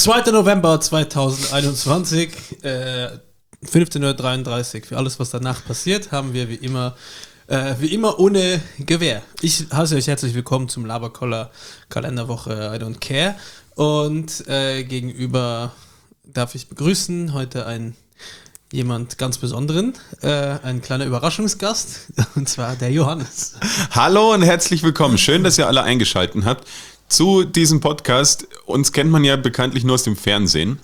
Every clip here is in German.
2. November 2021, 15:33 Uhr. Für alles, was danach passiert, haben wir wie immer ohne Gewehr. Ich heiße euch herzlich willkommen zum Laberkoller Kalenderwoche I Don't Care. Und gegenüber darf ich begrüßen heute jemand ganz Besonderen, ein kleiner Überraschungsgast, und zwar der Johannes. Hallo und herzlich willkommen. Schön, dass ihr alle eingeschaltet habt zu diesem Podcast. Uns kennt man ja bekanntlich nur aus dem Fernsehen.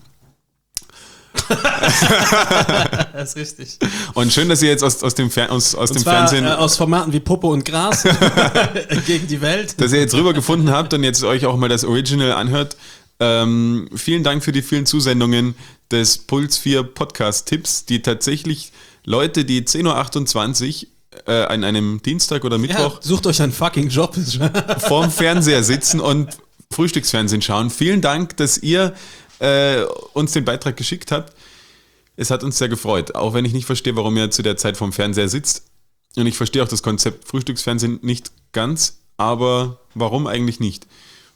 Das ist richtig. Und schön, dass ihr jetzt aus dem Fernsehen... aus Formaten wie Popo und Gras gegen die Welt. Dass ihr jetzt rüber gefunden habt und jetzt euch auch mal das Original anhört. Vielen Dank für die vielen Zusendungen des Puls 4 Podcast-Tipps, die tatsächlich Leute, die 10:28 Uhr an einem Dienstag oder Mittwoch sucht euch einen fucking Job vorm Fernseher sitzen und Frühstücksfernsehen schauen. Vielen Dank, dass ihr uns den Beitrag geschickt habt. Es hat uns sehr gefreut, auch wenn ich nicht verstehe, warum ihr zu der Zeit vorm Fernseher sitzt. Und ich verstehe auch das Konzept Frühstücksfernsehen nicht ganz, aber warum eigentlich nicht?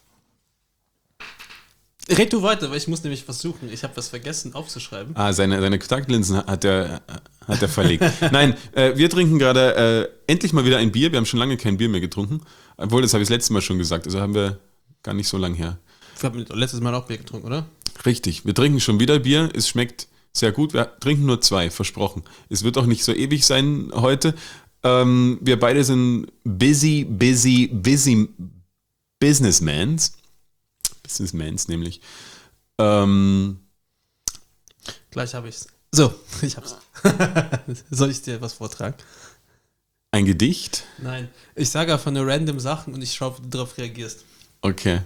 Red du weiter, weil ich muss nämlich versuchen. Ich habe was vergessen aufzuschreiben. Seine Kontaktlinsen hat er verlegt. Nein, wir trinken gerade endlich mal wieder ein Bier. Wir haben schon lange kein Bier mehr getrunken. Obwohl, das habe ich das letzte Mal schon gesagt. Also haben wir gar nicht so lange her. Wir haben letztes Mal auch Bier getrunken, oder? Richtig. Wir trinken schon wieder Bier. Es schmeckt sehr gut. Wir trinken nur 2, versprochen. Es wird auch nicht so ewig sein heute. Wir beide sind busy Businessmans. Businessmans nämlich. Gleich habe ich's. So, ich hab's. Soll ich dir was vortragen? Ein Gedicht? Nein, ich sage einfach nur random Sachen und ich schaue, ob du darauf reagierst. Okay.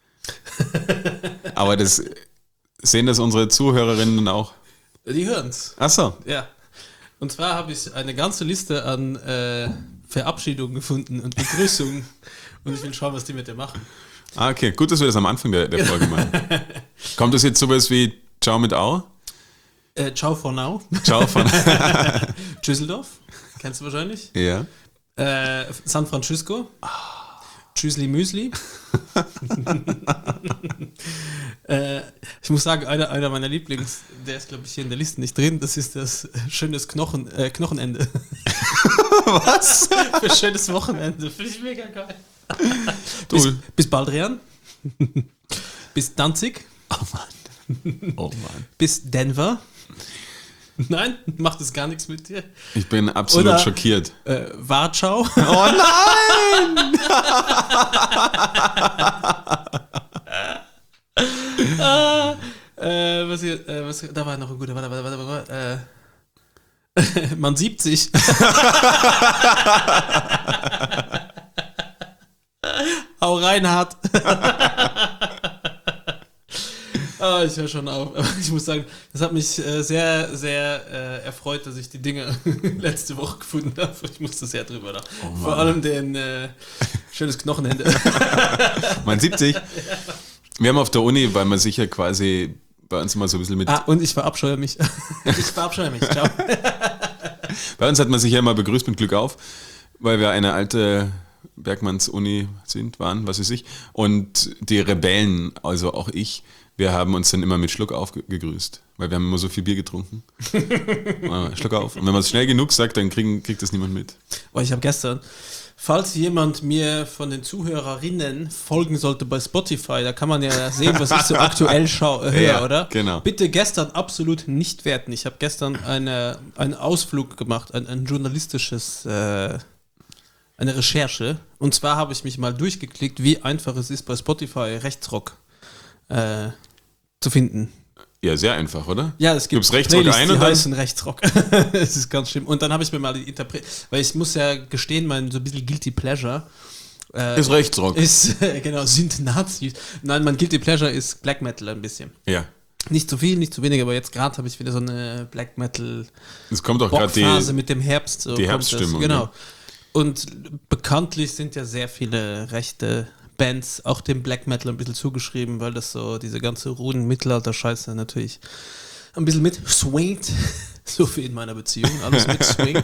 Aber sehen das unsere Zuhörerinnen auch? Die hören's. Ach so. Ja. Und zwar habe ich eine ganze Liste an Verabschiedungen gefunden und Begrüßungen und ich will schauen, was die mit dir machen. Okay. Gut, dass wir das am Anfang der Folge machen. Kommt das jetzt sowas wie Ciao mit Au? Ciao for now. Ciao for now. Düsseldorf, kennst du wahrscheinlich. Ja. San Francisco. Tschüssli Müsli. Ich muss sagen, einer meiner Lieblings, der ist glaube ich hier in der Liste nicht drin, das ist das schönes Knochenende. Was? Für schönes Wochenende, finde ich mega geil. Bis Baldrian. Bis Danzig. Oh Mann. Bis Denver. Nein, macht es gar nichts mit dir. Ich bin absolut schockiert. Warschau. Oh nein! Da war noch ein guter. Warte. Man sieht sich. Hau rein, hart. Ich höre schon auf. Aber ich muss sagen, das hat mich sehr, sehr erfreut, dass ich die Dinge letzte Woche gefunden habe. Ich musste sehr drüber lachen. Vor allem den schönes Knochenende. Man sieht sich. Wir haben auf der Uni, weil man sich ja quasi bei uns mal so ein bisschen mit... und ich verabscheue mich. Ciao. Bei uns hat man sich ja immer begrüßt mit Glück auf, weil wir eine alte Bergmanns-Uni waren, was weiß ich. Und die Rebellen, also auch ich, wir haben uns dann immer mit Schluck auf gegrüßt, weil wir haben immer so viel Bier getrunken. Schluck auf. Und wenn man es schnell genug sagt, dann kriegt das niemand mit. Ich habe gestern, falls jemand mir von den Zuhörerinnen folgen sollte bei Spotify, da kann man ja sehen, was ich so aktuell höre, ja, oder? Genau. Bitte gestern absolut nicht werten. Ich habe gestern einen Ausflug gemacht, ein journalistisches, eine Recherche. Und zwar habe ich mich mal durchgeklickt, wie einfach es ist, bei Spotify Rechtsrock zu finden. Ja, sehr einfach, oder? Ja, es gibt Rechtsrock Playlists, ein die und dann heißen Rechtsrock. Das ist ganz schlimm. Und dann habe ich mir mal die weil ich muss ja gestehen, mein so ein bisschen Guilty Pleasure ist Rechtsrock. Genau, sind Nazis. Nein, mein Guilty Pleasure ist Black Metal ein bisschen. Ja. Nicht zu viel, nicht zu wenig, aber jetzt gerade habe ich wieder so eine Black Metal es kommt auch gerade Phase mit dem Herbst. So die Herbststimmung. Genau. Ja. Und bekanntlich sind ja sehr viele rechte Bands auch dem Black Metal ein bisschen zugeschrieben, weil das so diese ganze Runen-Mittelalter-Scheiße natürlich ein bisschen mit swingt. So wie in meiner Beziehung, alles mit swingt.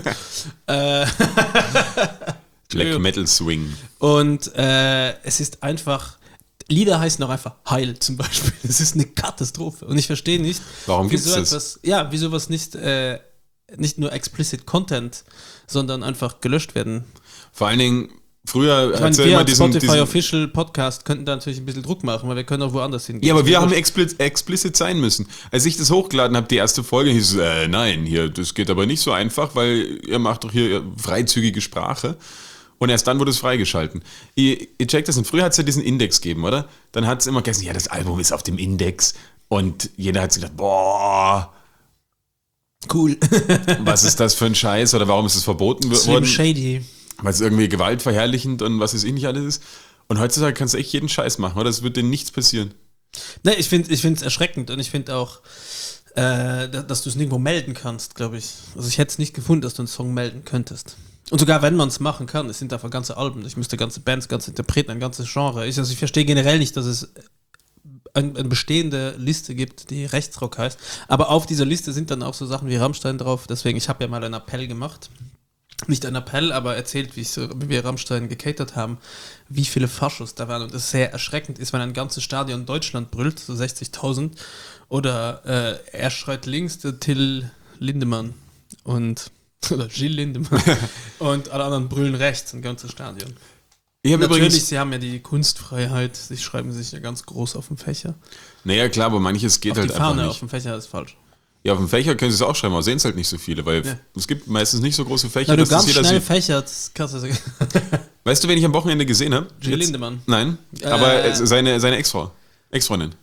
Black Metal Swing. Und es ist einfach, Lieder heißen auch einfach Heil zum Beispiel. Das ist eine Katastrophe. Und ich verstehe nicht, Warum gibt's wieso das? etwas, ja, wieso was nicht nur explicit Content, sondern einfach gelöscht werden. Vor allen Dingen, früher Ich hat's meine, ja wir immer als Spotify Official Podcast könnten da natürlich ein bisschen Druck machen, weil wir können auch woanders hingehen. Ja, aber wir haben explicit sein müssen. Als ich das hochgeladen habe, die erste Folge, hieß es, nein, hier, das geht aber nicht so einfach, weil ihr macht doch hier freizügige Sprache. Und erst dann wurde es freigeschalten. Ihr checkt das, und früher hat es ja diesen Index gegeben, oder? Dann hat es immer gesagt, ja, das Album ist auf dem Index. Und jeder hat sich gedacht, boah, cool. was ist das für ein Scheiß? Oder warum ist es verboten Slim worden? Shady. Weil es irgendwie gewaltverherrlichend und was weiß ich nicht alles ist. Und heutzutage kannst du echt jeden Scheiß machen, oder? Es wird dir nichts passieren. Ne, ich finde es erschreckend und ich finde auch, dass du es nirgendwo melden kannst, glaube ich. Also ich hätte es nicht gefunden, dass du einen Song melden könntest. Und sogar wenn man es machen kann, es sind einfach ganze Alben, ich müsste ganze Bands, ganze Interpreten, ein ganzes Genre. Ich verstehe generell nicht, dass es eine bestehende Liste gibt, die Rechtsrock heißt. Aber auf dieser Liste sind dann auch so Sachen wie Rammstein drauf. Deswegen, ich habe ja mal einen Appell gemacht. Nicht ein Appell, aber erzählt, wie wir Rammstein gecatert haben, wie viele Faschos da waren. Und es sehr erschreckend ist, wenn ein ganzes Stadion in Deutschland brüllt, so 60.000. Oder er schreit links, der Till Lindemann. Oder Gilles Lindemann. Und alle anderen brüllen rechts, ein ganzes Stadion. Ich habe Natürlich, übrigens, sie haben ja die Kunstfreiheit, sie schreiben sich ja ganz groß auf dem Fächer. naja klar, aber manches geht Auf halt die einfach Fahne, nicht. auf dem Fächer ist falsch. Ja, auf dem Fächer können sie es auch schreiben, aber sehen es halt nicht so viele, weil Ja. es gibt meistens nicht so große Fächer, Wenn du dass das ganz jeder schnell sieht. fächert, kannst du sagen. Weißt du, wen ich am Wochenende gesehen habe? Gilles Lindemann. Nein, aber seine Ex-Frau. Ex-Freundin.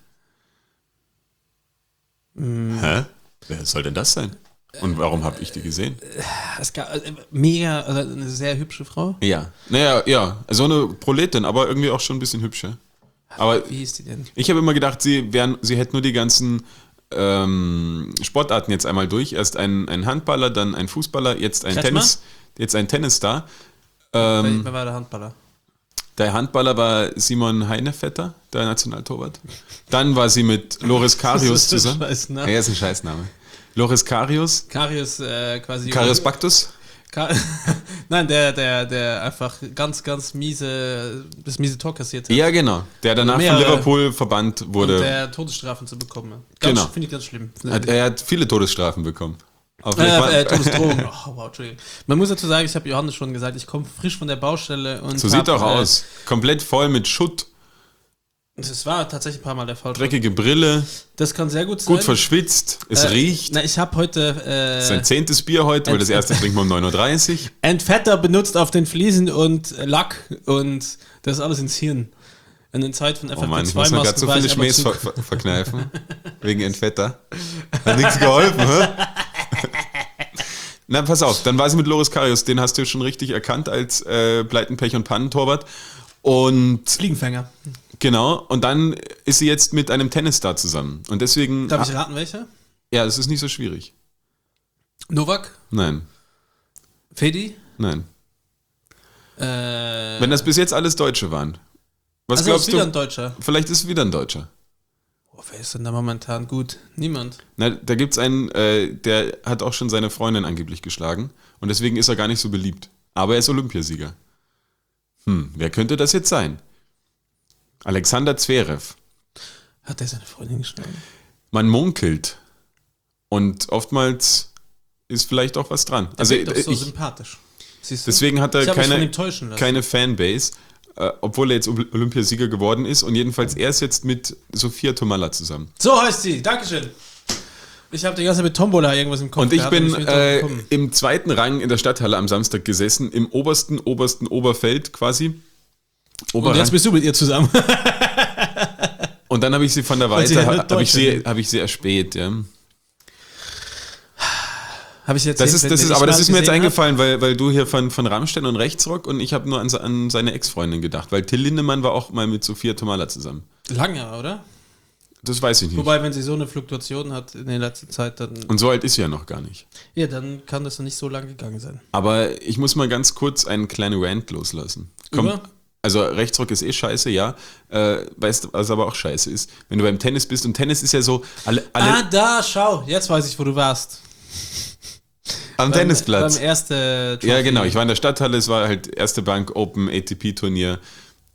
Hä? Wer soll denn das sein? Und warum habe ich die gesehen? Es gab mega, also eine sehr hübsche Frau. Ja. Naja, ja. So eine Proletin, aber irgendwie auch schon ein bisschen hübscher. Aber Wie hieß die denn? ich habe immer gedacht, sie hätten nur die ganzen Sportarten jetzt einmal durch. Erst ein Handballer, dann ein Fußballer, jetzt ein Kretschmer? Tennisstar. Wer war der Handballer? Der Handballer war Simon Heinevetter, der Nationaltorwart. Dann war sie mit Loris Karius Das ist ein zusammen. Scheißname. Ja, ist ein Scheißname. Loris Karius. Karius quasi. Karius Baktus. Nein, der einfach ganz, ganz miese Tor kassiert hat. Ja, genau. Der danach von Mehrere. Liverpool verbannt wurde. Und der Todesstrafen zu bekommen. Genau. Finde ich ganz schlimm. Er hat viele Todesstrafen bekommen. Auf Todesdrohung. Oh, wow, Entschuldigung. Man muss dazu sagen, ich habe Johannes schon gesagt, ich komme frisch von der Baustelle. Und so sieht auch aus. Komplett voll mit Schutt, Das war tatsächlich ein paar Mal der Fall. dreckige Brille, Das kann sehr gut sein. gut verschwitzt, es riecht. Na, ich habe heute Sein 10. Bier heute, weil das erste trinken wir um 9.30 Uhr. Entfetter benutzt auf den Fliesen und Lack und das alles ins Hirn. In der Zeit von Oh Mann, ich muss mir gerade so viele Schmähs verkneifen. Wegen Entfetter. Hat nichts geholfen, hä? Na, pass auf, dann war sie mit Loris Karius, den hast du schon richtig erkannt als Pleiten, Pech und Pannentorwart. Und Fliegenfänger. genau, und dann ist sie jetzt mit einem Tennisstar zusammen. Und deswegen. Darf ich raten, welcher? Ja, das ist nicht so schwierig. Novak? Nein, Fedi? nein. Wenn das bis jetzt alles Deutsche waren. Was Also glaubst ist wieder du? ein Deutscher. Vielleicht ist es wieder ein Deutscher. Oh, wer ist denn da momentan gut? Niemand. Na, da gibt es einen, der hat auch schon seine Freundin angeblich geschlagen. Und deswegen ist er gar nicht so beliebt. Aber er ist Olympiasieger. Wer könnte das jetzt sein? Alexander Zverev. Hat er seine Freundin geschlagen? Man munkelt. Und oftmals ist vielleicht auch was dran. Also Der wirkt doch so sympathisch. Siehst du? deswegen hat er Ich hab mich von ihm täuschen lassen. keine Fanbase, obwohl er jetzt Olympiasieger geworden ist. Und jedenfalls er ist jetzt mit Sophia Tomalla zusammen. So heißt sie. Dankeschön. Ich habe die ganze Zeit mit Tombola irgendwas im Kopf. Und ich gehabt bin und ich drauf gekommen. im zweiten Rang in der Stadthalle am Samstag gesessen, im obersten Oberfeld quasi. Und jetzt bist du mit ihr zusammen. Und dann habe ich sie von der Und sie Weite, hat habe ich, Deutsche. sie erspäht. Ja. Habe ich jetzt Das ist mir jetzt eingefallen, weil du hier von Rammstein und Rechtsrock und ich habe nur an seine Ex-Freundin gedacht, weil Till Lindemann war auch mal mit Sophia Tomalla zusammen. Lange, oder? Das weiß ich nicht. Wobei, wenn sie so eine Fluktuation hat in der letzten Zeit, dann. Und so alt ist sie ja noch gar nicht. Ja, dann kann das noch nicht so lang gegangen sein. Aber ich muss mal ganz kurz einen kleinen Rant loslassen. Über? Also Rechtsrock ist eh scheiße, ja. Weißt du, was aber auch scheiße ist? Wenn du beim Tennis bist und Tennis ist ja so, alle Da, schau, jetzt weiß ich, wo du warst. am Tennisplatz. Beim ersten Ja, genau. Ich war in der Stadthalle, es war halt erste Bank Open ATP Turnier.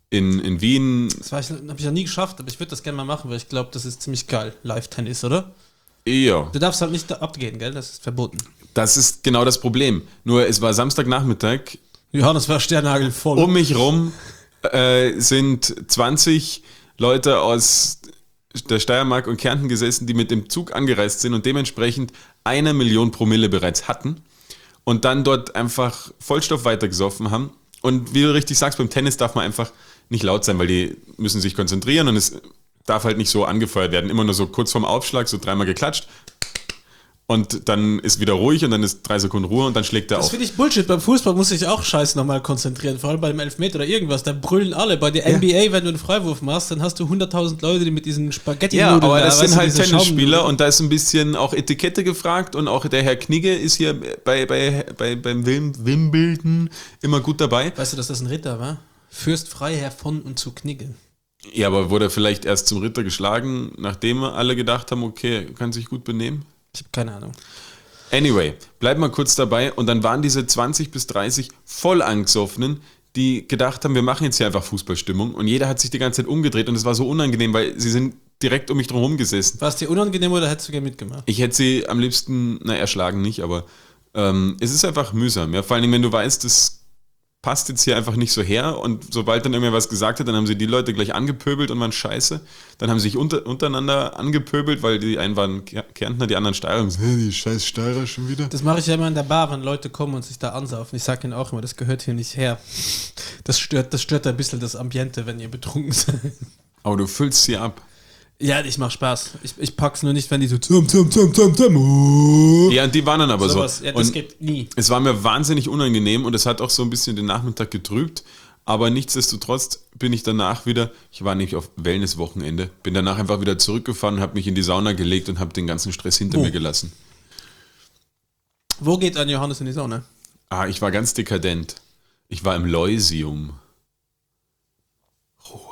in Wien. Das habe ich noch nie geschafft, aber ich würde das gerne mal machen, weil ich glaube, das ist ziemlich geil. Live-Tennis, oder? Ja. Du darfst halt nicht abgehen, gell? Das ist verboten. Das ist genau das Problem. Nur es war Samstagnachmittag. Johannes war sternhagelvoll. Um mich rum sind 20 Leute aus der Steiermark und Kärnten gesessen, die mit dem Zug angereist sind und dementsprechend 1 Million Promille bereits hatten und dann dort einfach Vollstoff weitergesoffen haben. Und wie du richtig sagst, beim Tennis darf man einfach nicht laut sein, weil die müssen sich konzentrieren und es darf halt nicht so angefeuert werden. Immer nur so kurz vorm Aufschlag, so 3-mal geklatscht. Und dann ist wieder ruhig und dann ist 3 Sekunden Ruhe und dann schlägt er auf. Das finde ich Bullshit. Beim Fußball muss ich auch scheiße nochmal konzentrieren. Vor allem beim Elfmeter oder irgendwas. Da brüllen alle. Bei der NBA, wenn du einen Freiwurf machst, dann hast du 100.000 Leute, die mit diesen Spaghetti-Nudeln... Ja, aber das sind halt diese Tennisspieler und da ist ein bisschen auch Etikette gefragt und auch der Herr Knigge ist hier beim Wimbledon immer gut dabei. Weißt du, dass das ein Ritter war? Fürst Freiherr von und zu Knigge. Ja, aber wurde er vielleicht erst zum Ritter geschlagen, nachdem alle gedacht haben, okay, kann sich gut benehmen? Ich habe keine Ahnung. Anyway, bleib mal kurz dabei und dann waren diese 20 bis 30 voll angesoffenen, die gedacht haben, wir machen jetzt hier einfach Fußballstimmung und jeder hat sich die ganze Zeit umgedreht und es war so unangenehm, weil sie sind direkt um mich drum herum gesessen. War es dir unangenehm oder hättest du gerne mitgemacht? Ich hätte sie am liebsten, erschlagen nicht, aber es ist einfach mühsam. Ja? Vor allen Dingen, wenn du weißt, das passt jetzt hier einfach nicht so her und sobald dann irgendwer was gesagt hat, dann haben sie die Leute gleich angepöbelt und waren scheiße. Dann haben sie sich untereinander angepöbelt, weil die einen waren Kärntner, die anderen Steirer und so, die scheiß Steirer schon wieder. Das mache ich ja immer in der Bar, wenn Leute kommen und sich da ansaufen. Ich sage ihnen auch immer, das gehört hier nicht her. Das stört ein bisschen das Ambiente, wenn ihr betrunken seid. Aber du füllst sie ab. Ja, ich mach Spaß. Ich pack's nur nicht, wenn die so Ja, und die waren dann aber sowas. so. Ja, das und geht nie. es war mir wahnsinnig unangenehm und es hat auch so ein bisschen den Nachmittag getrübt. Aber nichtsdestotrotz bin ich danach wieder, ich war nämlich auf Wellness-Wochenende, bin danach einfach wieder zurückgefahren, habe mich in die Sauna gelegt und habe den ganzen Stress hinter mir gelassen. Wo geht ein Johannes in die Sauna? Ich war ganz dekadent. Ich war im Leusium. Ruhe.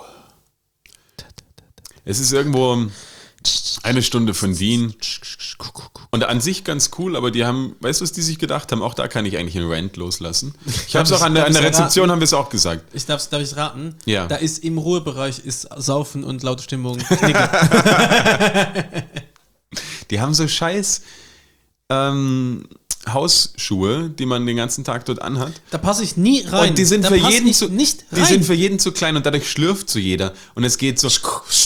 Es ist irgendwo 1 Stunde von Wien. Und an sich ganz cool, aber die haben, weißt du, was die sich gedacht haben? Auch da kann ich eigentlich einen Rant loslassen. Ich habe es auch an der Rezeption, haben wir es auch gesagt. Darf ich raten? Ja. Da ist im Ruhebereich ist Saufen und laute Stimmung Knicke. Die haben so scheiß Hausschuhe, die man den ganzen Tag dort anhat. Da passe ich nie rein. Und die sind da für jeden zu nicht rein. Die sind für jeden zu klein und dadurch schlürft so jeder. Und es geht so.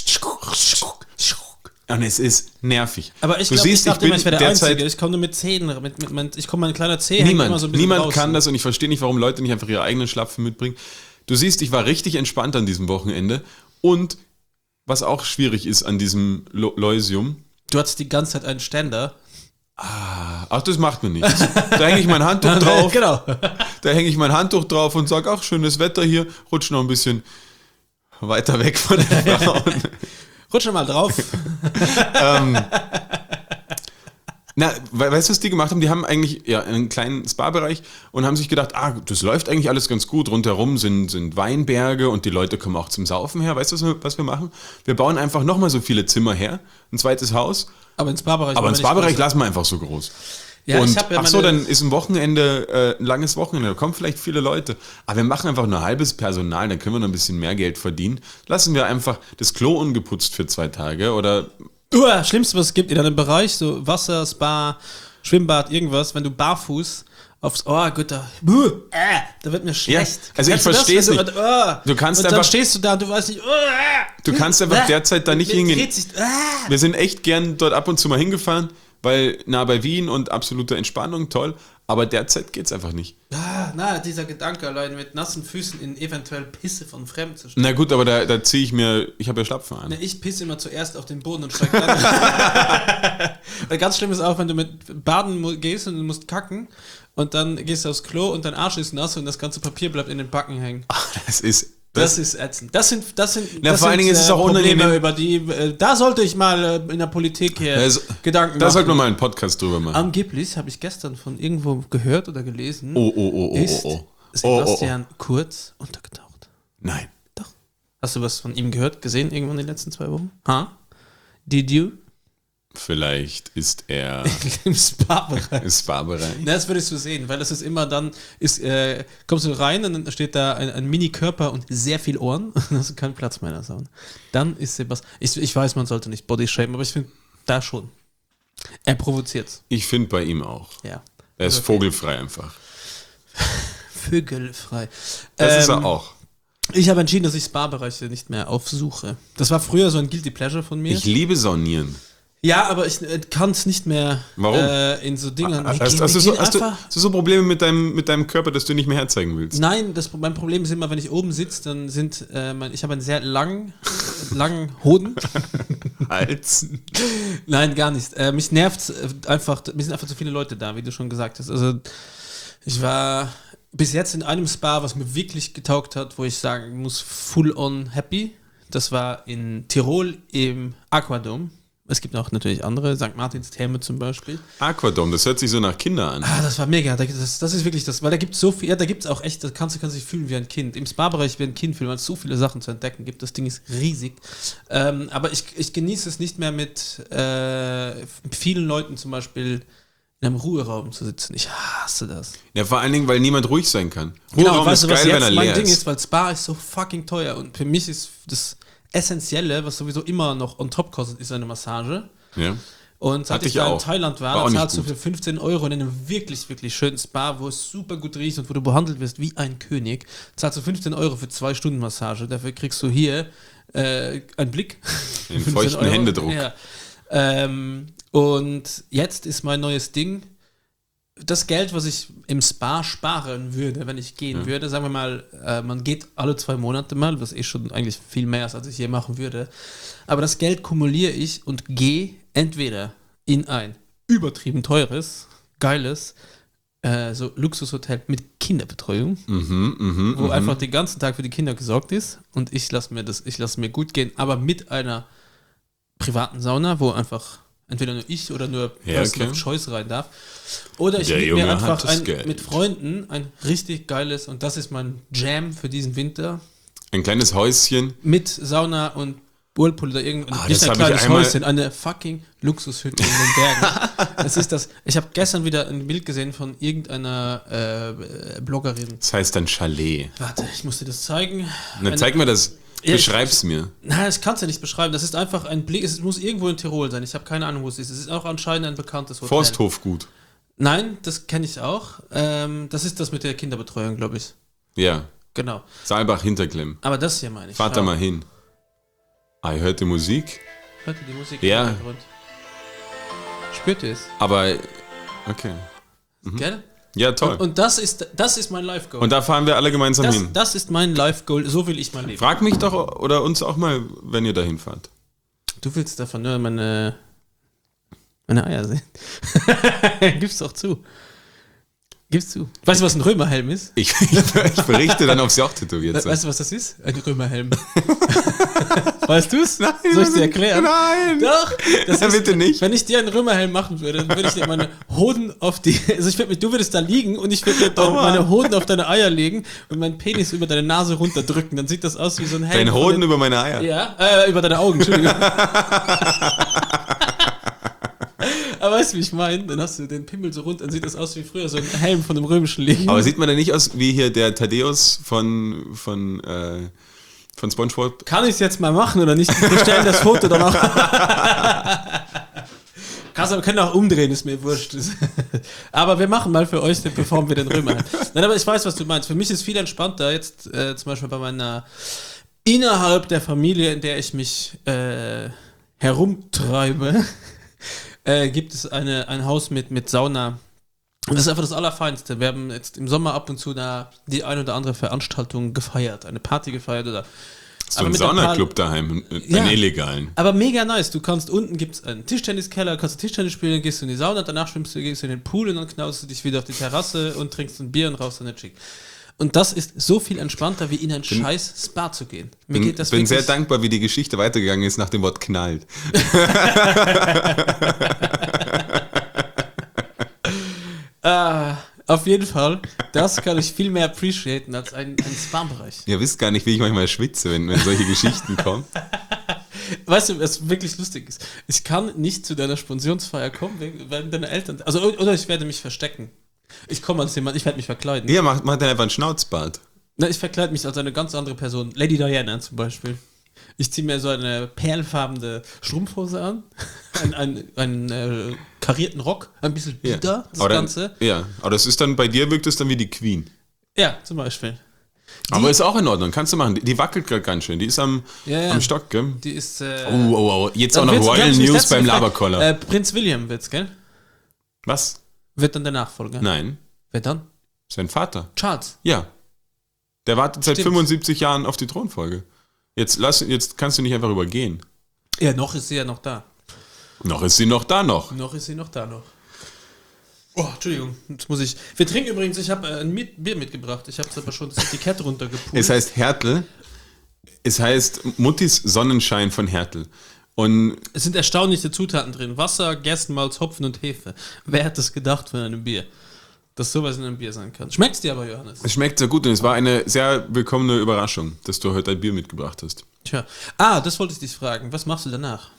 Und es ist nervig. Aber ich glaube, ich wäre der Einzige. Ich komme nur mit Zehen. Ich komme mein kleiner Zeh. Niemand kann das und ich verstehe nicht, warum Leute nicht einfach ihre eigenen Schlapfen mitbringen. Du siehst, ich war richtig entspannt an diesem Wochenende. Und was auch schwierig ist an diesem Leusium. Du hattest die ganze Zeit einen Ständer. Ach, das macht mir nichts. Da hänge ich mein Handtuch drauf. Genau. Da hänge ich mein Handtuch drauf und sage, ach, schönes Wetter hier. Rutsch noch ein bisschen weiter weg von den Frauen. Rutsch mal drauf. Weißt du, was die gemacht haben? Die haben eigentlich einen kleinen Spa-Bereich und haben sich gedacht, das läuft eigentlich alles ganz gut. Rundherum sind Weinberge und die Leute kommen auch zum Saufen her. Weißt du, was wir machen? Wir bauen einfach nochmal so viele Zimmer her, ein zweites Haus. Aber ins Spa-Bereich lassen wir einfach so groß. Ja, und dann ist ein Wochenende, ein langes Wochenende, da kommen vielleicht viele Leute. Aber wir machen einfach nur halbes Personal, dann können wir noch ein bisschen mehr Geld verdienen. Lassen wir einfach das Klo ungeputzt für 2 Tage oder... Schlimmste, was es gibt in einem Bereich, so Wasser, Spa, Schwimmbad, irgendwas, wenn du barfuß aufs gut, da wird mir schlecht. Ja, also ich verstehe es nicht. Du kannst und einfach, dann stehst du da und du weißt nicht, du kannst einfach derzeit da nicht hingehen. Wir sind echt gern dort ab und zu mal hingefahren, weil nah bei Wien und absolute Entspannung, toll. Aber derzeit geht's einfach nicht. Dieser Gedanke allein mit nassen Füßen in eventuell Pisse von Fremden zu stehen. Na gut, aber da ziehe ich habe ja Schlapfen an. Ich pisse immer zuerst auf den Boden und steig dann. Weil ganz schlimm ist auch, wenn du mit Baden gehst und du musst kacken und dann gehst du aufs Klo und dein Arsch ist nass und das ganze Papier bleibt in den Backen hängen. Das ist ätzend. Das sind vor allen Dingen ist es auch Probleme, über die, da sollte ich mal in der Politik hier Gedanken machen. Da sollten wir mal einen Podcast drüber machen. Angeblich, habe ich gestern von irgendwo gehört oder gelesen, ist Sebastian Kurz untergetaucht. Nein. Doch. Hast du was von ihm gehört, gesehen, irgendwann in den letzten 2 Wochen? Did you? Vielleicht ist er Im Spa-Bereich. im Spa-Bereich. Na, das würdest du sehen, weil das ist immer dann, kommst du rein und dann steht da ein Mini-Körper und sehr viel Ohren und hast du keinen Platz mehr in der Sauna. Dann ist Sebastian, ich weiß, man sollte nicht Bodyshamen, aber ich finde, da schon. Er provoziert's. Ich finde bei ihm auch. Ja. Er ist Okay. vogelfrei einfach. Vögelfrei. Das ist er auch. Ich habe entschieden, dass ich Spa-Bereiche nicht mehr aufsuche. Das war früher so ein Guilty Pleasure von mir. Ich liebe Saunieren. Ja, aber ich kann es nicht mehr Warum? In so Dingen. Hast du so Probleme mit deinem Körper, dass du nicht mehr herzeigen willst? Nein, mein Problem ist immer, wenn ich oben sitze, dann ich habe einen sehr langen Hoden. Hals. Nein, gar nicht. Mich nervt einfach, mir sind einfach zu viele Leute da, wie du schon gesagt hast. Also ich war bis jetzt in einem Spa, was mir wirklich getaugt hat, wo ich sagen muss, full on happy. Das war in Tirol im Aquadom. Es gibt auch natürlich andere, St. Martins Therme zum Beispiel. Aquadom, das hört sich so nach Kinder an. Das war mega. Das ist wirklich das, weil da gibt es so viel, ja, da gibt es auch echt, da kannst du dich fühlen wie ein Kind. Im Spa-Bereich wie ein Kind fühlen, weil es so viele Sachen zu entdecken gibt. Das Ding ist riesig. Aber ich genieße es nicht mehr mit vielen Leuten zum Beispiel in einem Ruheraum zu sitzen. Ich hasse das. Ja, vor allen Dingen, weil niemand ruhig sein kann. Genau, Ruheraum weißt du, ist was geil, wenn jetzt er mein leer Ding ist. ist, weil Spa ist so fucking teuer und für mich ist das Essentielle, was sowieso immer noch on top kostet, ist eine Massage. Ja. Und seit Hatte ich ich da in auch. Thailand War war, auch da nicht zahlst du gut. für 15 Euro in einem wirklich, wirklich schönen Spa, wo es super gut riecht und wo du behandelt wirst wie ein König. Zahlst du 15 Euro für 2 Stunden Massage. Dafür kriegst du hier einen Blick. Den 15 feuchten Euro. Händedruck. Ja. Und jetzt ist mein neues Ding, das Geld, was ich im Spa sparen würde, wenn ich gehen würde, sagen wir mal, man geht alle 2 Monate mal, was schon eigentlich viel mehr ist, als ich je machen würde. Aber das Geld kumuliere ich und gehe entweder in ein übertrieben teures, geiles, so Luxushotel mit Kinderbetreuung, wo einfach den ganzen Tag für die Kinder gesorgt ist und ich lasse mir gut gehen, aber mit einer privaten Sauna, wo einfach entweder nur ich oder nur Person of Choice rein darf. Oder ich Der miete mir Junge einfach hat das Geld. mit Freunden ein richtig geiles, und das ist mein Jam für diesen Winter, Ein kleines Häuschen. mit Sauna und Whirlpool oder irgendein, das nicht ein hab ich kleines einmal- Häuschen, eine fucking Luxushütte in den Bergen. Das ist das. Ich habe gestern wieder ein Bild gesehen von irgendeiner Bloggerin. Das heißt dann Chalet. Warte, ich muss dir das zeigen. Na, zeig mir das. Ja, Beschreib's mir. Na, das kannst du nicht beschreiben. Das ist einfach ein Blick. Es muss irgendwo in Tirol sein. Ich habe keine Ahnung, wo es ist. Es ist auch anscheinend ein bekanntes Hotel. Forsthofgut. Nein, das kenne ich auch. Das ist das mit der Kinderbetreuung, glaube ich. Ja. Genau. Saalbach Hinterklemm. Aber das hier meine ich. Fahrt da mal hin. Ah, ihr hört die Musik? Hört ihr die Musik Ja. im Hintergrund? Spürt ihr es? Aber, okay. Gell? Ja, toll. Und das ist mein Life-Goal. Und da fahren wir alle gemeinsam hin. Das ist mein Life-Goal. So will ich mein Leben. Frag mich doch oder uns auch mal, wenn ihr dahin fahrt. Du willst davon nur meine Eier sehen. Gib's doch zu. Gib's zu. Weißt du, was ein Römerhelm ist? Ich berichte dann, ob sie auch tätowiert sind. Weißt du, was das ist? Ein Römerhelm. Weißt du es? Nein, Soll ich dir erklären? Nein! Doch! Das Ja, ist, bitte nicht. Wenn ich dir einen Römerhelm machen würde, dann würde ich dir meine Hoden auf die. Also du würdest da liegen und ich würde dir meine Hoden auf deine Eier legen und meinen Penis über deine Nase runterdrücken. Dann sieht das aus wie so ein Helm. Dein Hoden über meine Eier. Ja, über deine Augen, Entschuldigung. Aber weißt du, wie ich meine? Dann hast du den Pimmel so rund, dann sieht das aus wie früher so ein Helm von einem römischen Legion. Aber sieht man da nicht aus wie hier der Thaddeus von SpongeBob? Kann ich es jetzt mal machen oder nicht? Wir stellen das Foto dann auch. Krass, aber wir können auch umdrehen, ist mir wurscht. Aber wir machen mal für euch, bevor wir den Römer haben. Nein, aber ich weiß, was du meinst. Für mich ist es viel entspannter, jetzt zum Beispiel bei meiner, innerhalb der Familie, in der ich mich herumtreibe, gibt es ein Haus mit Sauna. Und das ist einfach das Allerfeinste. Wir haben jetzt im Sommer ab und zu die ein oder andere Veranstaltung gefeiert, eine Party gefeiert oder. So ein Saunaclub daheim, einen illegalen. Aber mega nice. Du kannst unten gibt's einen Tischtenniskeller, kannst du Tischtennis spielen, dann gehst du in die Sauna, danach gehst du in den Pool und dann knaust du dich wieder auf die Terrasse und trinkst ein Bier und rauchst dann schick. Und das ist so viel entspannter, wie in ein scheiß Spa zu gehen. Mir geht das bin sehr wirklich- dankbar, wie die Geschichte weitergegangen ist nach dem Wort knallt. Auf jeden Fall, das kann ich viel mehr appreciaten als ein Spa-Bereich. Ihr wisst gar nicht, wie ich manchmal schwitze, wenn solche Geschichten kommen. Weißt du, was wirklich lustig ist? Ich kann nicht zu deiner Sponsionsfeier kommen, weil deine Eltern. Also, oder ich werde mich verstecken. Ich komme als jemand, ich werde mich verkleiden. Ja, mach dann einfach einen Schnauzbart. Na, ich verkleide mich als eine ganz andere Person. Lady Diana zum Beispiel. Ich ziehe mir so eine perlfarbene Strumpfhose an, einen karierten Rock, ein bisschen bieder, das Ganze. Ja, aber das ist dann, bei dir wirkt es dann wie die Queen. Ja, zum Beispiel. Aber ist auch in Ordnung, kannst du machen. Die wackelt gerade ganz schön, die ist am Stock, gell? Die ist, jetzt auch noch Royal News beim Laberkoller. Prinz William wird's, gell? Was? Wird dann der Nachfolger? Nein. Wer dann? Sein Vater. Charles. Ja. Der wartet seit 75 Jahren auf die Thronfolge. Jetzt kannst du nicht einfach übergehen. Ja, noch ist sie ja noch da. Noch ist sie noch da noch. Noch ist sie noch da noch. Oh, Entschuldigung, jetzt muss ich. Wir trinken übrigens, ich habe ein Bier mitgebracht. Ich habe es aber schon das Etikett runtergepult. Es heißt Hertel. Es heißt Muttis Sonnenschein von Hertel. Und es sind erstaunliche Zutaten drin. Wasser, Gerstenmalz, Hopfen und Hefe. Wer hätte es gedacht von einem Bier? Dass sowas in einem Bier sein kann. Schmeckt es dir aber, Johannes? Es schmeckt sehr gut und es war eine sehr willkommene Überraschung, dass du heute ein Bier mitgebracht hast. Tja. Das wollte ich dich fragen. Was machst du danach?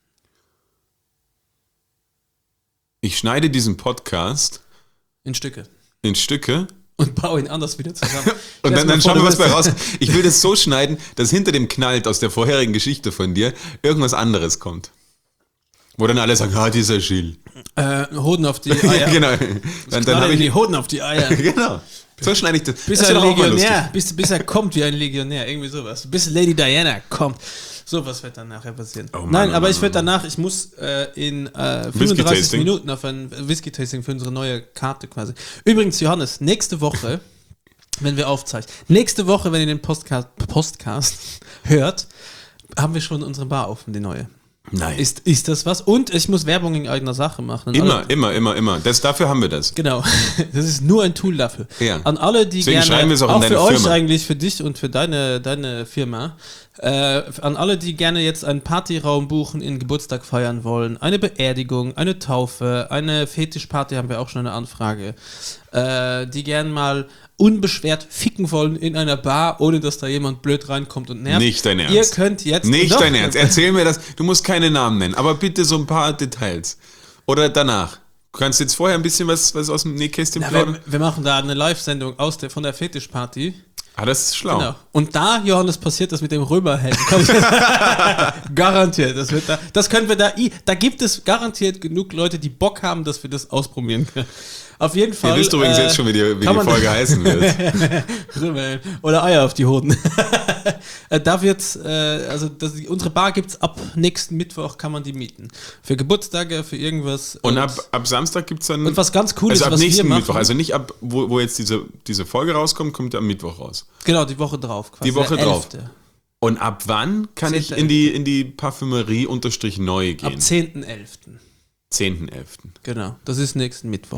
Ich schneide diesen Podcast in Stücke. Und baue ihn anders wieder zusammen. Und dann schauen wir, was bei rauskommt. Ich will das so schneiden, dass hinter dem Knallt aus der vorherigen Geschichte von dir irgendwas anderes kommt. Wo dann alle sagen, dieser Schill. Hoden auf die Eier. Genau. Dann habe ich die Hoden auf die Eier. Genau. So schneide ich das. Bis das ein Legionär, bis er kommt wie ein Legionär, irgendwie sowas. Bis Lady Diana kommt. Sowas wird dann nachher passieren. Oh Mann, Nein, oh aber Mann, ich werde danach, ich muss in 35 Minuten auf ein Whisky-Tasting für unsere neue Karte quasi. Übrigens, Johannes, nächste Woche, wenn wir aufzeichnen, wenn ihr den Postcast hört, haben wir schon unsere Bar offen, die neue. Nein. Ist das was? Und ich muss Werbung in eigener Sache machen. Immer. Dafür haben wir das. Genau. Das ist nur ein Tool dafür. Ja. An alle, die Deswegen gerne, schreiben wir es auch in deine für euch Firma. eigentlich, für dich und für deine Firma, an alle, die gerne jetzt einen Partyraum buchen, in Geburtstag feiern wollen, eine Beerdigung, eine Taufe, eine Fetischparty haben wir auch schon eine Anfrage, die gerne mal unbeschwert ficken wollen in einer Bar, ohne dass da jemand blöd reinkommt und nervt. Nicht dein Ernst. Ihr könnt jetzt... Nicht dein Ernst. Erzähl mir das. Du musst keine Namen nennen, aber bitte so ein paar Details. Oder danach. Du kannst jetzt vorher ein bisschen was aus dem Nähkästchen plaudern. Wir machen da eine Live-Sendung von der Fetischparty. Das ist schlau. Genau. Und da, Johannes, passiert das mit dem Römerhelm. Garantiert. Das können wir da gibt es garantiert genug Leute, die Bock haben, dass wir das ausprobieren können. Auf jeden Fall. Ihr wisst übrigens jetzt schon, wie die Folge heißen wird. Römerhelm. Oder Eier auf die Hoden. Da wird's, unsere Bar gibt's ab nächsten Mittwoch, kann man die mieten. Für Geburtstage, für irgendwas. Und ab Samstag gibt's dann... Und was ganz cool ist, ab was nächsten wir machen. Mittwoch, also nicht ab, wo jetzt diese Folge rauskommt, kommt ja am Mittwoch raus. Genau, die Woche drauf quasi. Die Woche der drauf. 11. Und ab wann kann ich in die Parfümerie-neu gehen? Ab 10.11. 10.11. Genau, das ist nächsten Mittwoch.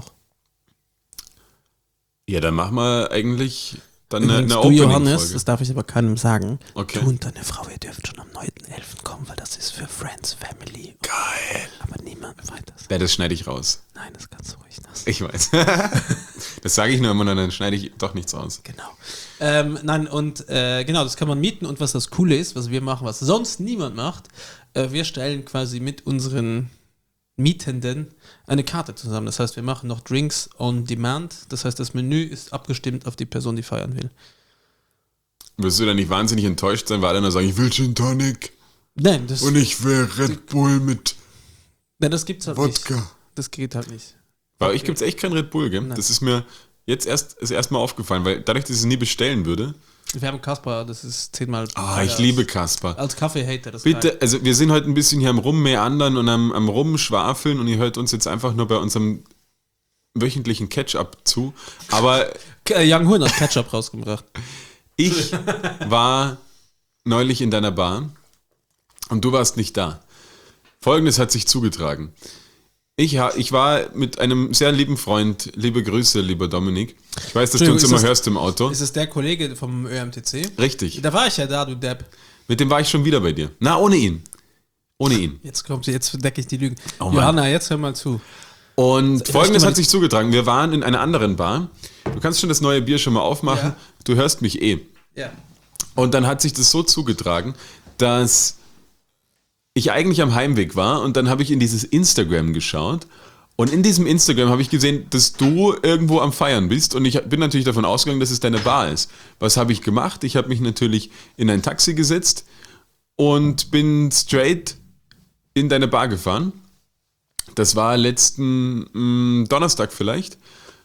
Ja, dann machen wir eigentlich dann Übrigens, eine du, Johannes, Opening-Folge. das darf ich aber keinem sagen. Okay. Du und deine Frau, ihr dürft schon am 9.11. kommen, weil das ist für Friends, Family. Geil. Aber niemand weiß das. Ja, das schneide ich raus. Nein, das kannst du ruhig lassen. Ich weiß. Das sage ich nur immer, dann schneide ich doch nichts raus. Genau. Genau, das kann man mieten. Und was das Coole ist, was wir machen, was sonst niemand macht, wir stellen quasi mit unseren Mietenden eine Karte zusammen. Das heißt, wir machen noch Drinks on Demand. Das heißt, das Menü ist abgestimmt auf die Person, die feiern will. Wirst du dann nicht wahnsinnig enttäuscht sein, weil alle nur sagen, ich will Gin Tonic. Nein, und ich will Red Bull mit das gibt's halt Wodka. nicht. Das geht halt nicht. Bei euch gibt es echt kein Red Bull, gell? Nein. Das ist mir jetzt erst mal aufgefallen, weil dadurch, dass ich es nie bestellen würde. Wir haben Kasper, das ist 10-mal. Ich liebe Kasper. Als Kaffee-Hater, das bitte, geil. Also wir sind heute ein bisschen hier am Rummeandern und am Rumschwafeln und ihr hört uns jetzt einfach nur bei unserem wöchentlichen Catch-up zu. Aber Young Horn hat Ketchup rausgebracht. Ich war neulich in deiner Bar und du warst nicht da. Folgendes hat sich zugetragen. Ich war mit einem sehr lieben Freund, liebe Grüße, lieber Dominik. Ich weiß, dass du uns immer hörst im Auto. Ist es der Kollege vom ÖMTC? Richtig. Da war ich ja da, du Depp. Mit dem war ich schon wieder bei dir. Na, ohne ihn. Jetzt decke ich die Lügen. Oh Johanna, jetzt hör mal zu. Und Folgendes hat sich zugetragen. Wir waren in einer anderen Bar. Du kannst schon das neue Bier schon mal aufmachen. Ja. Du hörst mich eh. Ja. Und dann hat sich das so zugetragen, dass ich eigentlich am Heimweg war und dann habe ich in dieses Instagram geschaut und in diesem Instagram habe ich gesehen, dass du irgendwo am Feiern bist und ich bin natürlich davon ausgegangen, dass es deine Bar ist. Was habe ich gemacht? Ich habe mich natürlich in ein Taxi gesetzt und bin straight in deine Bar gefahren. Das war letzten Donnerstag vielleicht.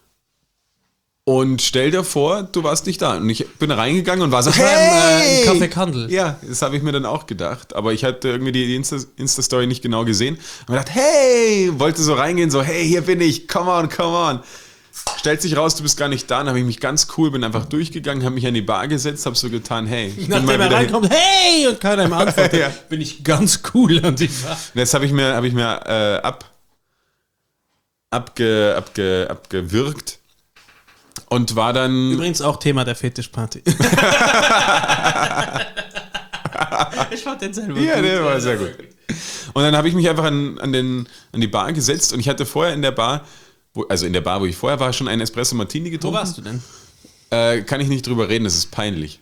Und stell dir vor, du warst nicht da. Und ich bin reingegangen und war so, Im Café Kandel. Ja, das habe ich mir dann auch gedacht. Aber ich hatte irgendwie die Insta-Story nicht genau gesehen. Und mir gedacht, hey, wollte so reingehen, so, hey, hier bin ich, come on. Stellt sich raus, du bist gar nicht da. Dann habe ich mich ganz cool, bin einfach durchgegangen, habe mich an die Bar gesetzt, habe so getan, hey. Nachdem er reinkommt, hey, und keiner ihm antwortet, ja. Bin ich ganz cool an die Bar. Das habe ich mir abgewürgt. Und war dann... Übrigens auch Thema der Fetischparty. Ich fand den selber gut. Ja, der war sehr gut. Und dann habe ich mich einfach an die Bar gesetzt und ich hatte vorher in der Bar, wo ich vorher war, schon einen Espresso Martini getrunken. Wo warst du denn? Kann ich nicht drüber reden, das ist peinlich.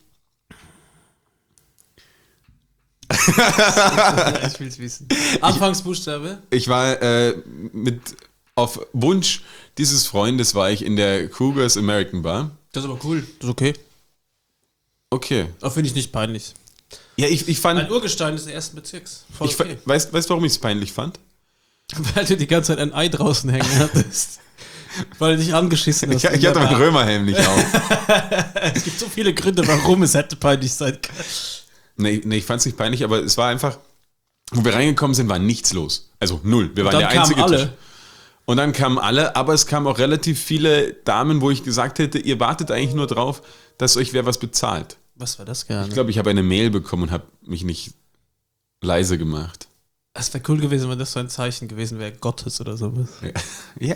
Ich will es wissen. Anfangsbuchstabe? Ich war auf Wunsch dieses Freundes war ich in der Cougars American Bar. Das ist aber cool. Das ist okay. Okay. Aber finde ich nicht peinlich. Ja, ich fand... Ein Urgestein des ersten Bezirks. Voll okay. Weißt du, warum ich es peinlich fand? Weil du die ganze Zeit ein Ei draußen hängen hattest. Weil du dich angeschissen hast. Ich hatte meinen Römerhelm nicht auf. Es gibt so viele Gründe, warum es hätte peinlich sein können. Nee, ich fand es nicht peinlich, aber es war einfach, wo wir reingekommen sind, war nichts los. Also null. Wir waren der einzige Tisch. Und dann kamen alle, aber es kamen auch relativ viele Damen, wo ich gesagt hätte, ihr wartet eigentlich nur drauf, dass euch wer was bezahlt. Was war das gerade? Ich glaube, ich habe eine Mail bekommen und habe mich nicht leise gemacht. Es wäre cool gewesen, wenn das so ein Zeichen gewesen wäre, Gottes oder sowas. Ja.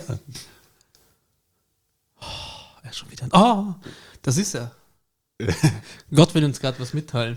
Oh, er ist schon wieder... Oh, das ist er. Gott will uns gerade was mitteilen.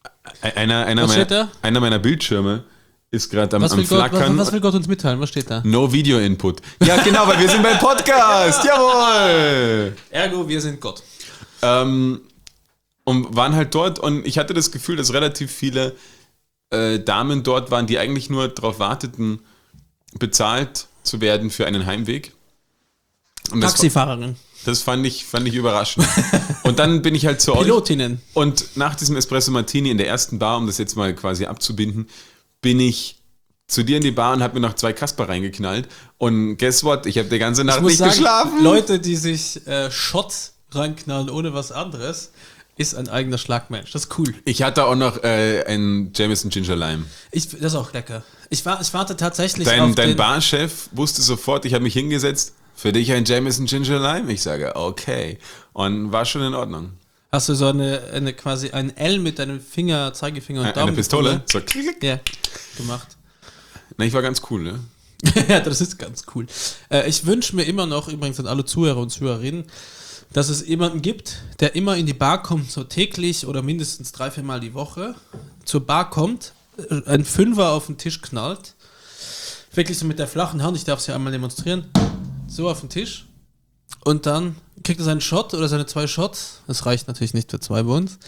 Einer meiner Bildschirme ist gerade am Flackern. Was will Gott uns mitteilen? Was steht da? No Video Input. Ja, genau, weil wir sind beim Podcast. Jawohl. Ergo, wir sind Gott. Und waren halt dort und ich hatte das Gefühl, dass relativ viele Damen dort waren, die eigentlich nur darauf warteten, bezahlt zu werden für einen Heimweg. Und Taxifahrerin. Das fand ich überraschend. Und dann bin ich halt zu euch. Pilotinnen. Und nach diesem Espresso Martini in der ersten Bar, um das jetzt mal quasi abzubinden, bin ich zu dir in die Bar und habe mir noch 2 Kasper reingeknallt. Und guess what? Ich habe die ganze Nacht nicht geschlafen. Leute, die sich Shots reinknallen ohne was anderes, ist ein eigener Schlagmensch. Das ist cool. Ich hatte auch noch einen Jameson Ginger Lime. Das ist auch lecker. Ich warte tatsächlich Dein Barchef wusste sofort, ich habe mich hingesetzt, für dich ein Jameson Ginger Lime? Ich sage, okay. Und war schon in Ordnung. Hast du so eine quasi ein L mit deinem Finger, Zeigefinger und Daumen? Eine Pistole? So klick. Ja, gemacht. Na, ich war ganz cool, ne? Ja, das ist ganz cool. Ich wünsche mir immer noch, übrigens an alle Zuhörer und Zuhörerinnen, dass es jemanden gibt, der immer in die Bar kommt, so täglich oder mindestens 3-4 Mal die Woche, zur Bar kommt, ein Fünfer auf den Tisch knallt, wirklich so mit der flachen Hand, ich darf es ja einmal demonstrieren, so auf den Tisch und dann kriegt er seinen Shot oder seine 2 Shots, das reicht natürlich nicht für 2 bei uns,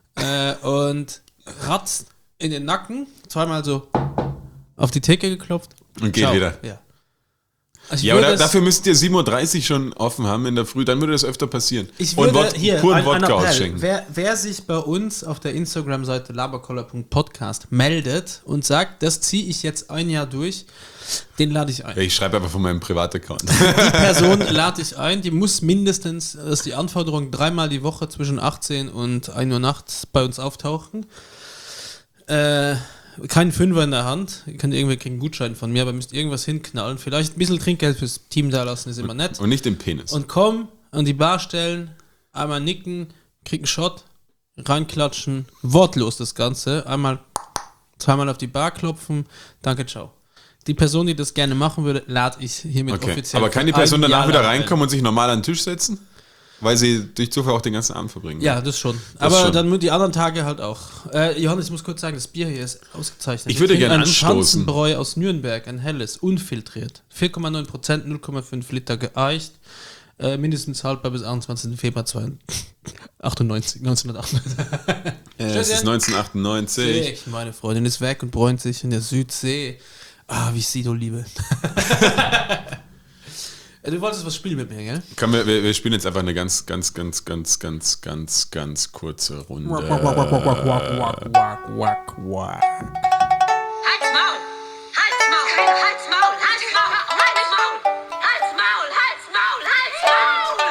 und ratzt in den Nacken, zweimal so auf die Theke geklopft. Und geht wieder. Ja. Also aber dafür müsst ihr 7.30 Uhr schon offen haben in der Früh, dann würde das öfter passieren. Ich würde puren Wodka ausschenken. Wer sich bei uns auf der Instagram-Seite laberkoller.podcast meldet und sagt, das ziehe ich jetzt ein Jahr durch, den lade ich ein. Ja, ich schreibe einfach von meinem Privataccount. Die Person lade ich ein, die muss mindestens, das ist die Anforderung, 3-mal die Woche zwischen 18 und 1 Uhr nachts bei uns auftauchen. Kein Fünfer in der Hand, ihr könnt irgendwie kriegen einen Gutschein von mir, aber müsst irgendwas hinknallen. Vielleicht ein bisschen Trinkgeld fürs Team da lassen, ist immer nett. Und nicht den Penis. Und komm an die Bar stellen, einmal nicken, krieg einen Shot, reinklatschen, wortlos das Ganze, einmal, 2-mal auf die Bar klopfen, danke, ciao. Die Person, die das gerne machen würde, lade ich hiermit offiziell. Aber kann die Person danach wieder reinkommen und sich normal an den Tisch setzen? Weil sie durch Zufall auch den ganzen Abend verbringen. Ja, das schon. Aber dann die anderen Tage halt auch. Johannes, ich muss kurz sagen, das Bier hier ist ausgezeichnet. Ich würde gerne anstoßen. Ein Schanzenbräu aus Nürnberg, ein helles, unfiltriert. 4,9%, 0,5 Liter geeicht. Mindestens haltbar bis 28. Februar 1998. Es ist 1998. Meine Freundin ist weg und bräunt sich in der Südsee. Ah, wie ich sie so liebe. Du wolltest was spielen mit mir, gell? Komm, wir spielen jetzt einfach eine ganz kurze Runde. Halt's Maul! Halt's Maul! Halt's Maul! Halt's Maul! Halt's Maul! Halt's Maul! Halt's Maul! Halt's Maul!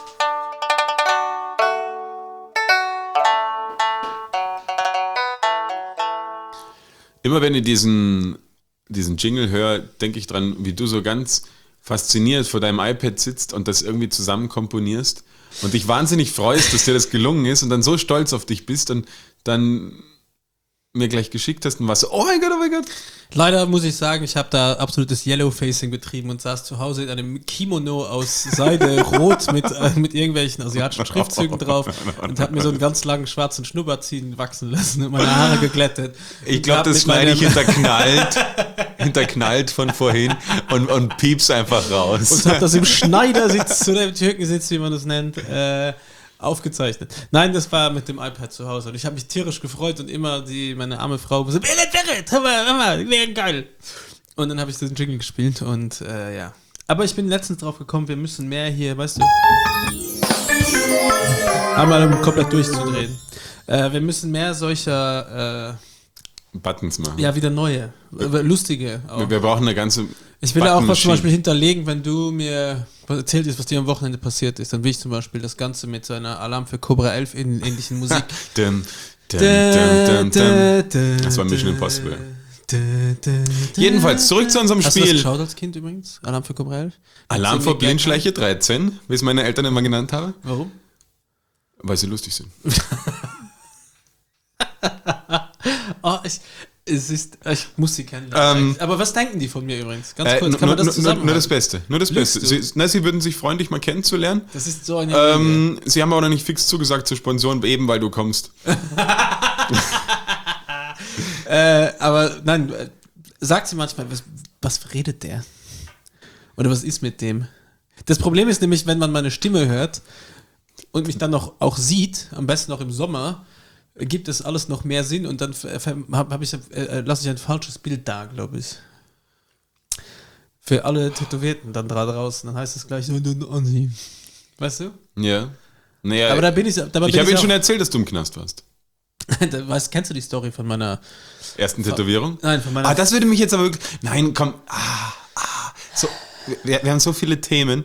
Immer wenn ich diesen Jingle höre, denke ich dran, wie du so ganz fasziniert vor deinem iPad sitzt und das irgendwie zusammen komponierst und dich wahnsinnig freust, dass dir das gelungen ist und dann so stolz auf dich bist und dann mir gleich geschickt hast und warst so, oh mein Gott. Leider muss ich sagen, ich habe da absolutes Yellowfacing betrieben und saß zu Hause in einem Kimono aus Seide rot mit irgendwelchen asiatischen Schriftzügen drauf und habe mir so einen ganz langen schwarzen Schnurrbart wachsen lassen und meine Haare geglättet. Ich glaube, das schneide ich hinterknallt von vorhin und pieps einfach raus. Und habe das im Schneidersitz oder im Türkensitz, wie man das nennt, aufgezeichnet. Nein, das war mit dem iPad zu Hause und ich habe mich tierisch gefreut und immer meine arme Frau so, wäre geil. Und dann habe ich diesen Jingle gespielt und ja. Aber ich bin letztens drauf gekommen, wir müssen mehr hier, weißt du, einmal um komplett durchzudrehen. Wir müssen mehr solcher Buttons machen. ja, wieder neue, lustige auch. Wir brauchen eine ganze Ich will auch was zum Button-Machine. Beispiel hinterlegen, wenn du mir erzählt hast, was dir am Wochenende passiert ist, dann will ich zum Beispiel das Ganze mit so einer Alarm für Cobra 11 ähnlichen Musik. Das war Mission Impossible. Jedenfalls, zurück zu unserem Hast du das Spiel. geschaut als Kind übrigens? Alarm für Cobra 11? Alarm vor Blindschleiche 13, wie es meine Eltern immer genannt haben, Warum? weil sie lustig sind. Ich muss sie kennenlernen. Aber was denken die von mir übrigens? Ganz kurz, kann man das zusammenhalten? Nur das Beste. Lügst du? Sie würden sich freuen, dich mal kennenzulernen. Das ist so eine Lüge. Sie haben aber noch nicht fix zugesagt zur Sponsoren, eben weil du kommst. Aber nein, sagt sie manchmal, was redet der? Oder was ist mit dem? Das Problem ist nämlich, wenn man meine Stimme hört und mich dann noch auch sieht, am besten noch im Sommer, gibt es alles noch mehr Sinn und dann lasse ich ein falsches Bild da, glaube ich. Für alle Tätowierten dann draußen, dann heißt es gleich, weißt du? Ja. Naja, Aber da bin ich. ich habe Ihnen schon erzählt, dass du im Knast warst. Kennst du die Story von meiner Ersten Tätowierung? Nein, von meiner. Das würde mich jetzt aber wirklich. Nein, komm. So, wir haben so viele Themen.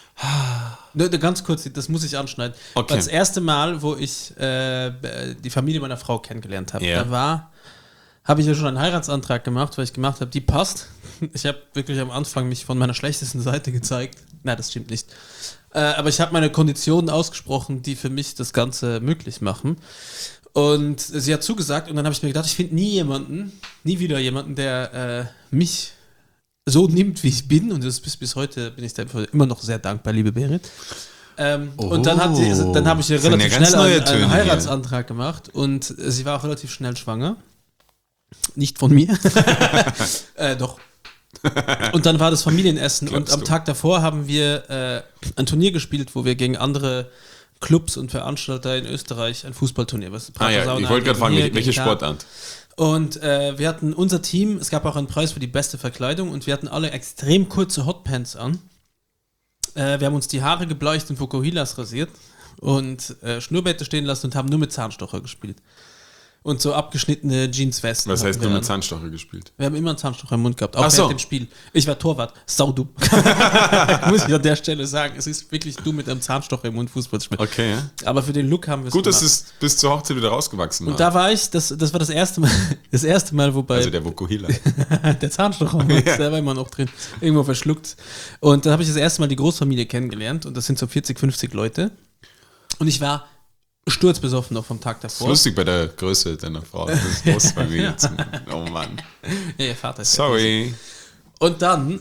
Nur ganz kurz, das muss ich anschneiden. Okay. Das erste Mal, wo ich die Familie meiner Frau kennengelernt habe, Ja. habe ich ja schon einen Heiratsantrag gemacht, weil ich gemacht habe, die passt. Ich habe wirklich am Anfang mich von meiner schlechtesten Seite gezeigt. Na, das stimmt nicht. Aber ich habe meine Konditionen ausgesprochen, die für mich das Ganze möglich machen. Und sie hat zugesagt und dann habe ich mir gedacht, ich finde nie wieder jemanden, der mich so nimmt, wie ich bin. Und das bis heute bin ich dafür immer noch sehr dankbar, liebe Berit. Und dann habe ich relativ schnell einen Heiratsantrag gemacht und sie war auch relativ schnell schwanger. Nicht von mir. Doch. Und dann war das Familienessen und am Tag davor haben wir ein Turnier gespielt, wo wir gegen andere Clubs und Veranstalter in Österreich ein Fußballturnier. Ich wollte gerade fragen, welche Sportart? Und wir hatten unser Team, es gab auch einen Preis für die beste Verkleidung und wir hatten alle extrem kurze Hotpants an. Wir haben uns die Haare gebleicht und Vokuhilas rasiert und Schnurrbärte stehen lassen und haben nur mit Zahnstocher gespielt. Und so abgeschnittene Jeanswesten. Was heißt nur mit Zahnstocher gespielt? Wir haben immer einen Zahnstocher im Mund gehabt, auch während dem Spiel. Ich war Torwart, saudumm. Muss ich an der Stelle sagen, es ist wirklich dumm mit einem Zahnstocher im Mund Fußball zu spielen. Okay. Aber für den Look haben wir es Gut, dass es bis zur Hochzeit wieder rausgewachsen war. Und da war ich, das war das erste Mal, wobei... Also der Vokuhila. Der Zahnstocher, der war immer noch drin, irgendwo verschluckt. Und dann habe ich das erste Mal die Großfamilie kennengelernt und das sind so 40, 50 Leute. Und ich war sturzbesoffen noch vom Tag davor. Das ist lustig bei der Größe deiner Frau. Das ist Großfamilie. Oh Mann. Ja, ihr Vater ist Sorry. Und dann,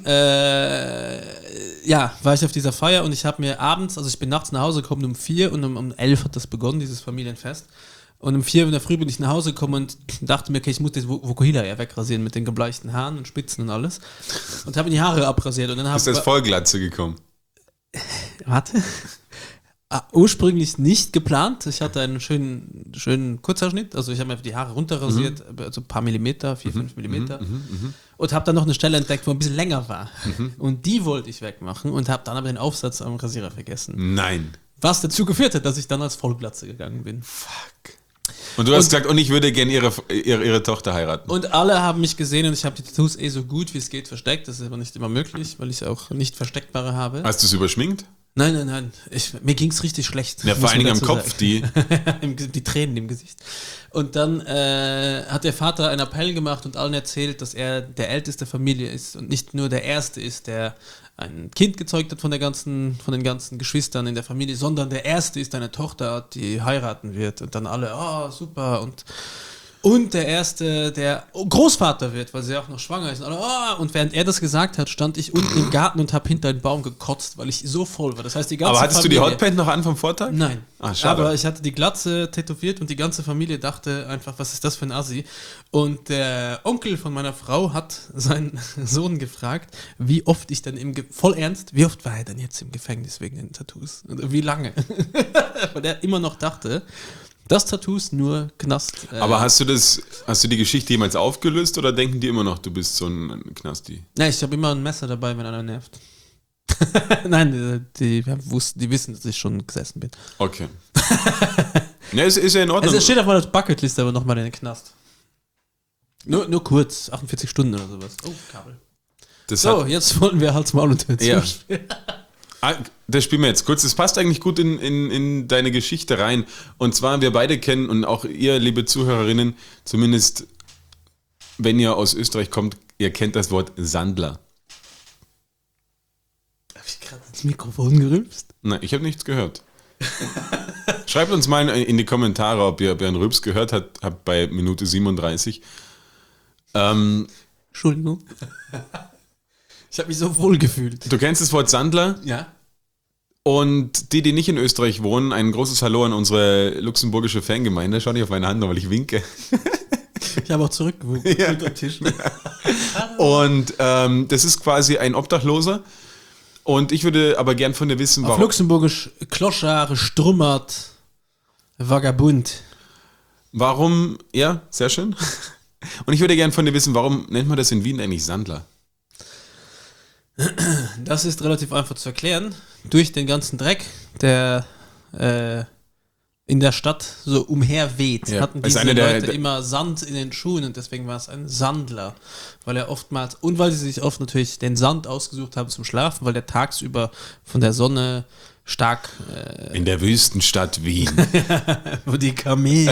war ich auf dieser Feier und ich habe mir abends, also ich bin nachts nach Hause gekommen um 4 und um 11 hat das begonnen, dieses Familienfest. Und um 4 in der Früh bin ich nach Hause gekommen und dachte mir, okay, ich muss das Vokuhila ja wegrasieren mit den gebleichten Haaren und Spitzen und alles. Und habe die Haare abrasiert. Und dann Bist du als Vollglatze gekommen? Warte. Ursprünglich nicht geplant. Ich hatte einen schönen Kurzhaarschnitt. Also ich habe mir die Haare runterrasiert, also ein paar Millimeter, 4, 5 Millimeter. Und habe dann noch eine Stelle entdeckt, wo ein bisschen länger war. Und die wollte ich wegmachen und habe dann aber den Aufsatz am Rasierer vergessen. Nein. Was dazu geführt hat, dass ich dann als Vollglatze gegangen bin. Fuck. Und du hast gesagt, und ich würde gerne ihre Tochter heiraten. Und alle haben mich gesehen und ich habe die Tattoos so gut wie es geht versteckt. Das ist aber nicht immer möglich, weil ich auch nicht versteckbare habe. Hast du es überschminkt? Nein. Mir ging es richtig schlecht. Ja, vor allen Dingen am Kopf, die Tränen im Gesicht. Und dann hat der Vater einen Appell gemacht und allen erzählt, dass er der älteste der Familie ist und nicht nur der Erste ist, der ein Kind gezeugt hat von den ganzen Geschwistern in der Familie, sondern der Erste ist, der eine Tochter hat, die heiraten wird. Und dann alle, super. Und der Erste, der Großvater wird, weil sie auch noch schwanger ist. Und, und während er das gesagt hat, stand ich unten im Garten und habe hinter einen Baum gekotzt, weil ich so voll war. Das heißt, die ganze Aber hattest Familie, du die Hotpant noch an vom Vortag? Nein. Schade. Aber ich hatte die Glatze tätowiert und die ganze Familie dachte einfach, was ist das für ein Assi? Und der Onkel von meiner Frau hat seinen Sohn gefragt, wie oft ich dann voll ernst, wie oft war er denn jetzt im Gefängnis wegen den Tattoos? Und wie lange? Weil er immer noch dachte, das Tattoos nur Knast. Aber hast du die Geschichte jemals aufgelöst oder denken die immer noch, du bist so ein Knasti? Nein, ich habe immer ein Messer dabei, wenn einer nervt. Nein, die wissen, dass ich schon gesessen bin. Okay. Ja, ist ja in Ordnung. Also es steht auf meiner Bucketliste aber nochmal in den Knast. Nur kurz, 48 Stunden oder sowas. Oh, Kabel. Jetzt wollen wir Hals, Maul und Tür spielen. Das spielen wir jetzt kurz. Das passt eigentlich gut in deine Geschichte rein. Und zwar, wir beide kennen und auch ihr, liebe Zuhörerinnen, zumindest wenn ihr aus Österreich kommt, ihr kennt das Wort Sandler. Habe ich gerade ins Mikrofon gerülpst? Nein, ich habe nichts gehört. Schreibt uns mal in die Kommentare, ob ihr einen Rülps gehört habt bei Minute 37. Entschuldigung. Ich habe mich so wohl gefühlt. Du kennst das Wort Sandler? Ja. Und die nicht in Österreich wohnen, ein großes Hallo an unsere luxemburgische Fangemeinde. Schau nicht auf meine Hand, weil ich winke. Ich habe auch zurückgewunken. Ja. Unter Tisch. Und das ist quasi ein Obdachloser. Und ich würde aber gern von dir wissen, warum. Auf Luxemburgisch Kloschare, Strummert, Vagabund. Warum, ja, sehr schön. Und ich würde gern von dir wissen, warum nennt man das in Wien eigentlich Sandler? Das ist relativ einfach zu erklären. Durch den ganzen Dreck, der in der Stadt so umherweht, hatten diese Leute immer Sand in den Schuhen und deswegen war es ein Sandler. Weil er oftmals, und weil sie sich oft natürlich den Sand ausgesucht haben zum Schlafen, weil der tagsüber von der Sonne stark... in der Wüstenstadt Wien. Wo die Kamele...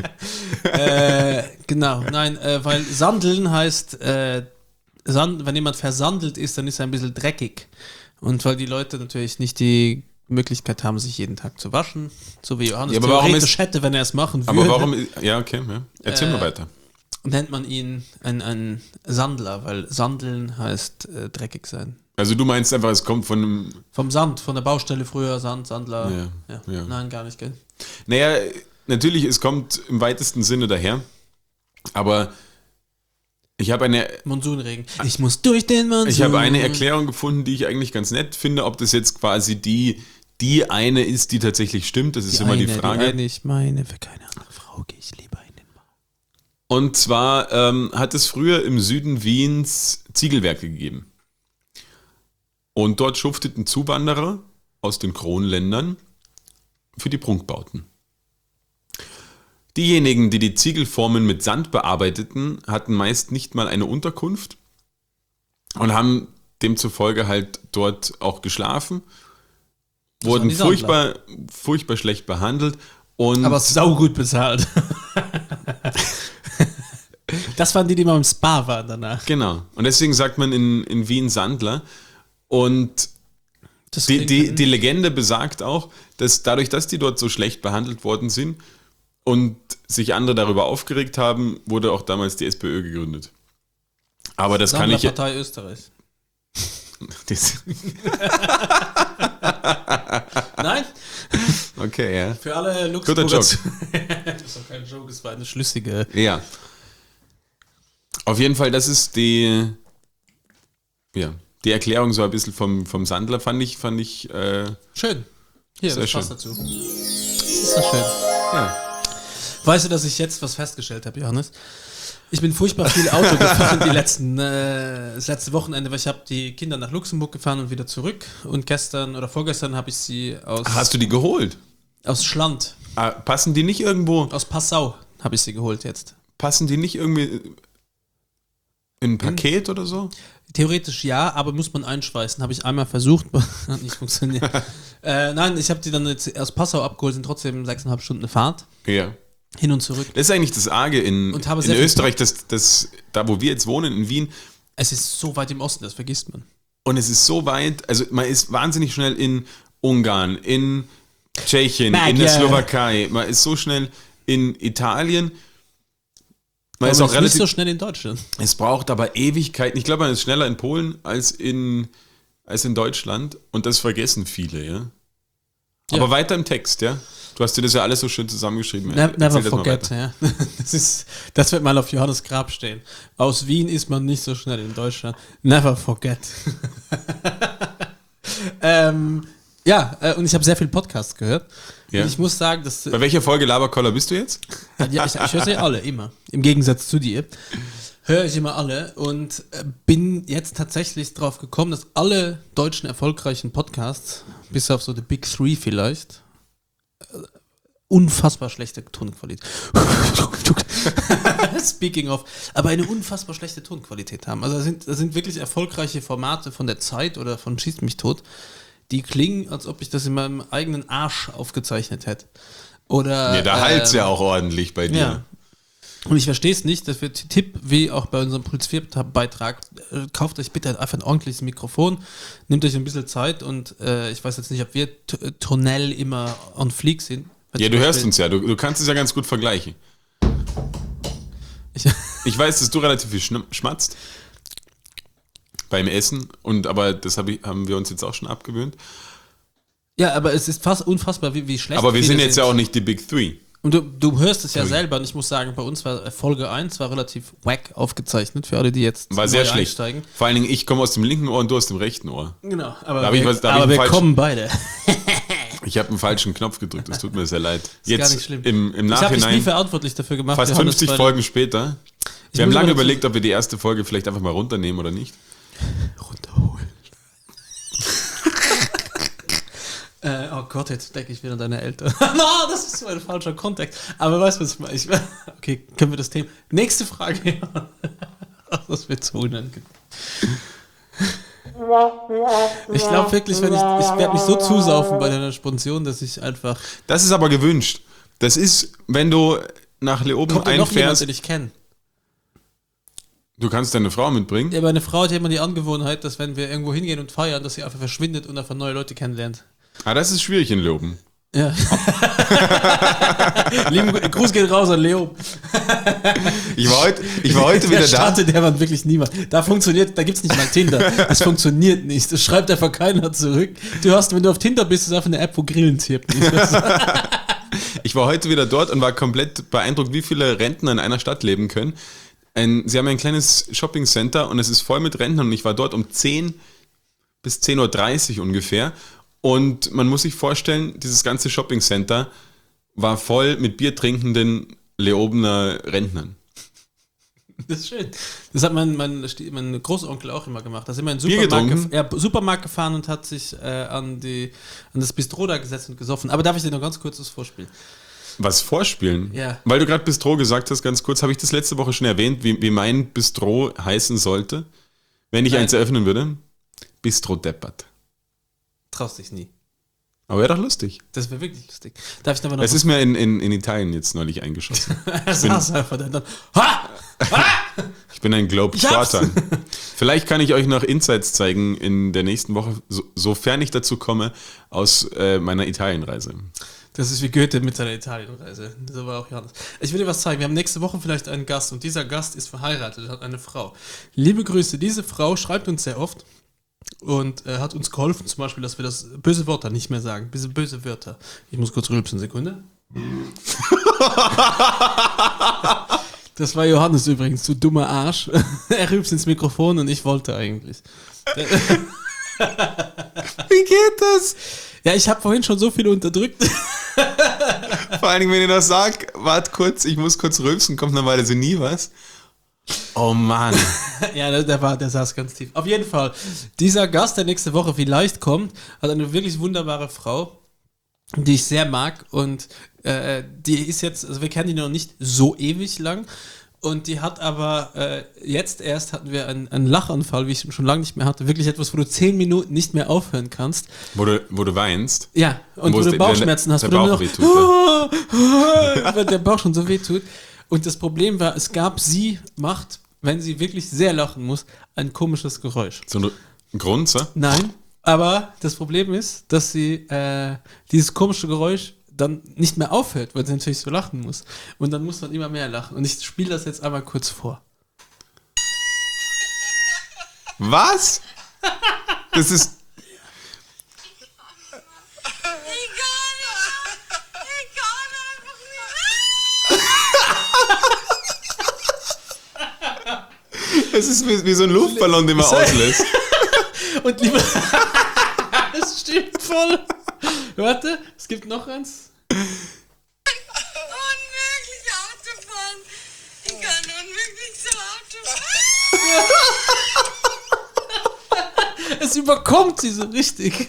genau, nein, weil Sandeln heißt... wenn jemand versandelt ist, dann ist er ein bisschen dreckig. Und weil die Leute natürlich nicht die Möglichkeit haben, sich jeden Tag zu waschen, so wie Johannes theoretisch hätte, wenn er es machen würde. Aber warum, erzähl mal weiter. Nennt man ihn ein Sandler, weil Sandeln heißt dreckig sein. Also du meinst einfach, es kommt vom Sand, von der Baustelle früher, Sandler. Ja. Nein, gar nicht, gell? Naja, natürlich, es kommt im weitesten Sinne daher, aber ich habe Monsunregen. Ich muss durch den Monsun. Ich habe eine Erklärung gefunden, die ich eigentlich ganz nett finde, ob das jetzt quasi die eine ist, die tatsächlich stimmt. Das ist immer die Frage. Ich meine, für keine andere Frau gehe ich lieber in den Bau. Und zwar hat es früher im Süden Wiens Ziegelwerke gegeben. Und dort schufteten Zuwanderer aus den Kronländern für die Prunkbauten. Diejenigen, die die Ziegelformen mit Sand bearbeiteten, hatten meist nicht mal eine Unterkunft und haben demzufolge halt dort auch geschlafen, wurden furchtbar schlecht behandelt. Aber saugut bezahlt. Das waren die mal im Spa waren danach. Genau. Und deswegen sagt man in Wien Sandler. Und die Legende besagt auch, dass dadurch, dass die dort so schlecht behandelt worden sind, und sich andere darüber aufgeregt haben, wurde auch damals die SPÖ gegründet. Aber das kann ich... Partei Österreich. Nein? Okay, ja. Für alle Luxemburger... Guter Joke. Das ist doch kein Joke, es war eine schlüssige... Ja. Auf jeden Fall, das ist die Erklärung so ein bisschen vom Sandler, fand ich schön. Hier, Sehr das schön. passt dazu. Das ist so schön. Ja. Weißt du, dass ich jetzt was festgestellt habe, Johannes? Ich bin furchtbar viel Auto gefahren das letzte Wochenende, weil ich habe die Kinder nach Luxemburg gefahren und wieder zurück. Und gestern oder vorgestern habe ich sie Hast du die geholt? aus Schland, Passen die nicht irgendwo? aus Passau habe ich sie geholt jetzt. Passen die nicht irgendwie in ein Paket oder so? Theoretisch ja, aber muss man einschweißen. Habe ich einmal versucht, hat nicht funktioniert. Nein, ich habe die dann jetzt aus Passau abgeholt, sind trotzdem 6,5 Stunden Fahrt. Ja. Hin und zurück. Das ist eigentlich das Arge in Und habe sehr viel Österreich, da wo wir jetzt wohnen, in Wien. Es ist so weit im Osten, das vergisst man. Und es ist so weit, also man ist wahnsinnig schnell in Ungarn, in Tschechien, in der Slowakei. Man ist so schnell in Italien. Man ist auch nicht relativ so schnell in Deutschland. Es braucht aber Ewigkeiten. Ich glaube, man ist schneller in Polen als in Deutschland. Und das vergessen viele, ja. Aber weiter im Text, ja. Du hast dir das ja alles so schön zusammengeschrieben. Never Erzähl das mal forget, weiter. ja. Das wird mal auf Johannes Grab stehen. Aus Wien ist man nicht so schnell in Deutschland. Never forget. Und ich habe sehr viel Podcasts gehört. Ja. Und ich muss sagen, dass... Bei welcher Folge Laberkoller bist du jetzt? Ja, ich höre sie alle, immer. Im Gegensatz zu dir. Höre ich immer alle und bin jetzt tatsächlich drauf gekommen, dass alle deutschen erfolgreichen Podcasts, bis auf so die Big Three vielleicht, unfassbar schlechte Tonqualität. Speaking of, aber eine unfassbar schlechte Tonqualität haben. Also da sind wirklich erfolgreiche Formate von der Zeit oder von Schieß mich tot, die klingen, als ob ich das in meinem eigenen Arsch aufgezeichnet hätte. Oder, Nee, da halt's ja auch ordentlich bei dir. ja. Und ich verstehe es nicht, dass wir Tipp, wie auch bei unserem Puls 4 Beitrag, kauft euch bitte einfach ein ordentliches Mikrofon, nehmt euch ein bisschen Zeit und ich weiß jetzt nicht, ob wir tonell immer on fleek sind. Ja, du hörst uns ja, du kannst es ja ganz gut vergleichen. Ich weiß, dass du relativ viel schmatzt beim Essen, aber das haben wir uns jetzt auch schon abgewöhnt. Ja, aber es ist fast unfassbar, wie schlecht. Aber wir viele sind jetzt ja auch nicht die Big Three. Und du hörst es ja selber und ich muss sagen, bei uns war Folge 1 war relativ wack aufgezeichnet, für alle, die jetzt War sehr neu schlecht. einsteigen. Vor allen Dingen, ich komme aus dem linken Ohr und du aus dem rechten Ohr. Genau, Da aber hab ich was- da hab ich aber einen wir falschen- kommen beide. Ich habe einen falschen Knopf gedrückt, das tut mir sehr leid. Ist gar nicht schlimm. Im Ich habe mich nie Nachhinein, verantwortlich dafür gemacht. fast Johannes, 50 weil- Folgen später, Ich wir haben muss lange aber dazu- überlegt, ob wir die erste Folge vielleicht einfach mal runternehmen oder nicht. Runterholen. Oh Gott, jetzt denke ich wieder an deine Eltern. No, das ist so ein falscher Kontext. Aber weißt du, was ich meine? Okay, können wir das Thema... Nächste Frage. Das wird so unangenehm. Ich glaube wirklich, ich werde mich so zusaufen bei deiner Sponsion, dass ich einfach... Das ist aber gewünscht. Das ist, wenn du nach Leoben Kommt da noch jemand, einfährst, den ich kenne? du kannst deine Frau mitbringen. Ja, meine Frau hat ja immer die Angewohnheit, dass wenn wir irgendwo hingehen und feiern, dass sie einfach verschwindet und einfach neue Leute kennenlernt. Ah, das ist schwierig in Leoben. Ja. Lieben Gruß geht raus an Leo. Ich war heute der wieder da. Stadt, der war wirklich niemand. Da gibt's nicht mal Tinder. Das funktioniert nicht. Das schreibt einfach keiner zurück. Wenn du auf Tinder bist, ist einfach eine App, wo Grillen zirpt. Ich war heute wieder dort und war komplett beeindruckt, wie viele Rentner in einer Stadt leben können. Sie haben ein kleines Shopping-Center und es ist voll mit Rentnern und ich war dort um 10 bis 10:30 Uhr ungefähr. Und man muss sich vorstellen, dieses ganze Shopping-Center war voll mit biertrinkenden Leobener Rentnern. Das ist schön. Das hat mein Großonkel auch immer gemacht. Da sind wir in den Bier Supermarkt gefahren und hat sich an das Bistro da gesetzt und gesoffen. Aber darf ich dir noch ganz kurz was vorspielen? Was vorspielen? Ja. Weil du gerade Bistro gesagt hast, ganz kurz, habe ich das letzte Woche schon erwähnt, wie mein Bistro heißen sollte, wenn ich Nein. eins eröffnen würde? Bistro Deppert. Traust dich nie. Aber wäre doch lustig. Das wäre wirklich lustig. Darf ich aber noch Es ist mir in Italien jetzt neulich eingeschossen. Er saß einfach dann. Ha! Ich bin ein Ich Globetrotter. Vielleicht kann ich euch noch Insights zeigen in der nächsten Woche, sofern ich dazu komme, aus meiner Italienreise. Das ist wie Goethe mit seiner Italienreise. So war auch Johannes. Ich will dir was zeigen. Wir haben nächste Woche vielleicht einen Gast und dieser Gast ist verheiratet, hat eine Frau. Liebe Grüße. Diese Frau schreibt uns sehr oft und hat uns geholfen, zum Beispiel, dass wir das böse Wörter nicht mehr sagen. Diese böse Wörter. Ich muss kurz rülpsen, Sekunde. Das war Johannes übrigens, du dummer Arsch. Er rülpst ins Mikrofon und ich wollte eigentlich. Wie geht das? Ja, ich habe vorhin schon so viele unterdrückt. Vor allen Dingen, wenn ich noch sag, wart kurz, ich muss kurz rülpsen, kommt normalerweise nie was. Oh Mann. Ja, der saß ganz tief. Auf jeden Fall, dieser Gast, der nächste Woche vielleicht kommt, hat eine wirklich wunderbare Frau, die ich sehr mag und die ist jetzt, also wir kennen die noch nicht so ewig lang und die hat aber jetzt erst hatten wir einen Lachanfall, wie ich ihn schon lange nicht mehr hatte, wirklich etwas, wo du 10 Minuten nicht mehr aufhören kannst. Wo du weinst. Ja, und wo du Bauchschmerzen hast, der wo du nur Bauch wehtut, noch, weil der Bauch schon so wehtut. Und das Problem war, sie macht, wenn sie wirklich sehr lachen muss, ein komisches Geräusch. So ein Grunzer? Nein, aber das Problem ist, dass sie dieses komische Geräusch dann nicht mehr aufhört, weil sie natürlich so lachen muss. Und dann muss man immer mehr lachen. Und ich spiele das jetzt einmal kurz vor. Was? Das ist... Es ist wie so ein Luftballon, den man auslässt. Und lieber... Das stimmt voll. Warte, es gibt noch eins. Unmöglich Autofahren. Ich kann unmöglich so Autofahren. Es überkommt sie so richtig.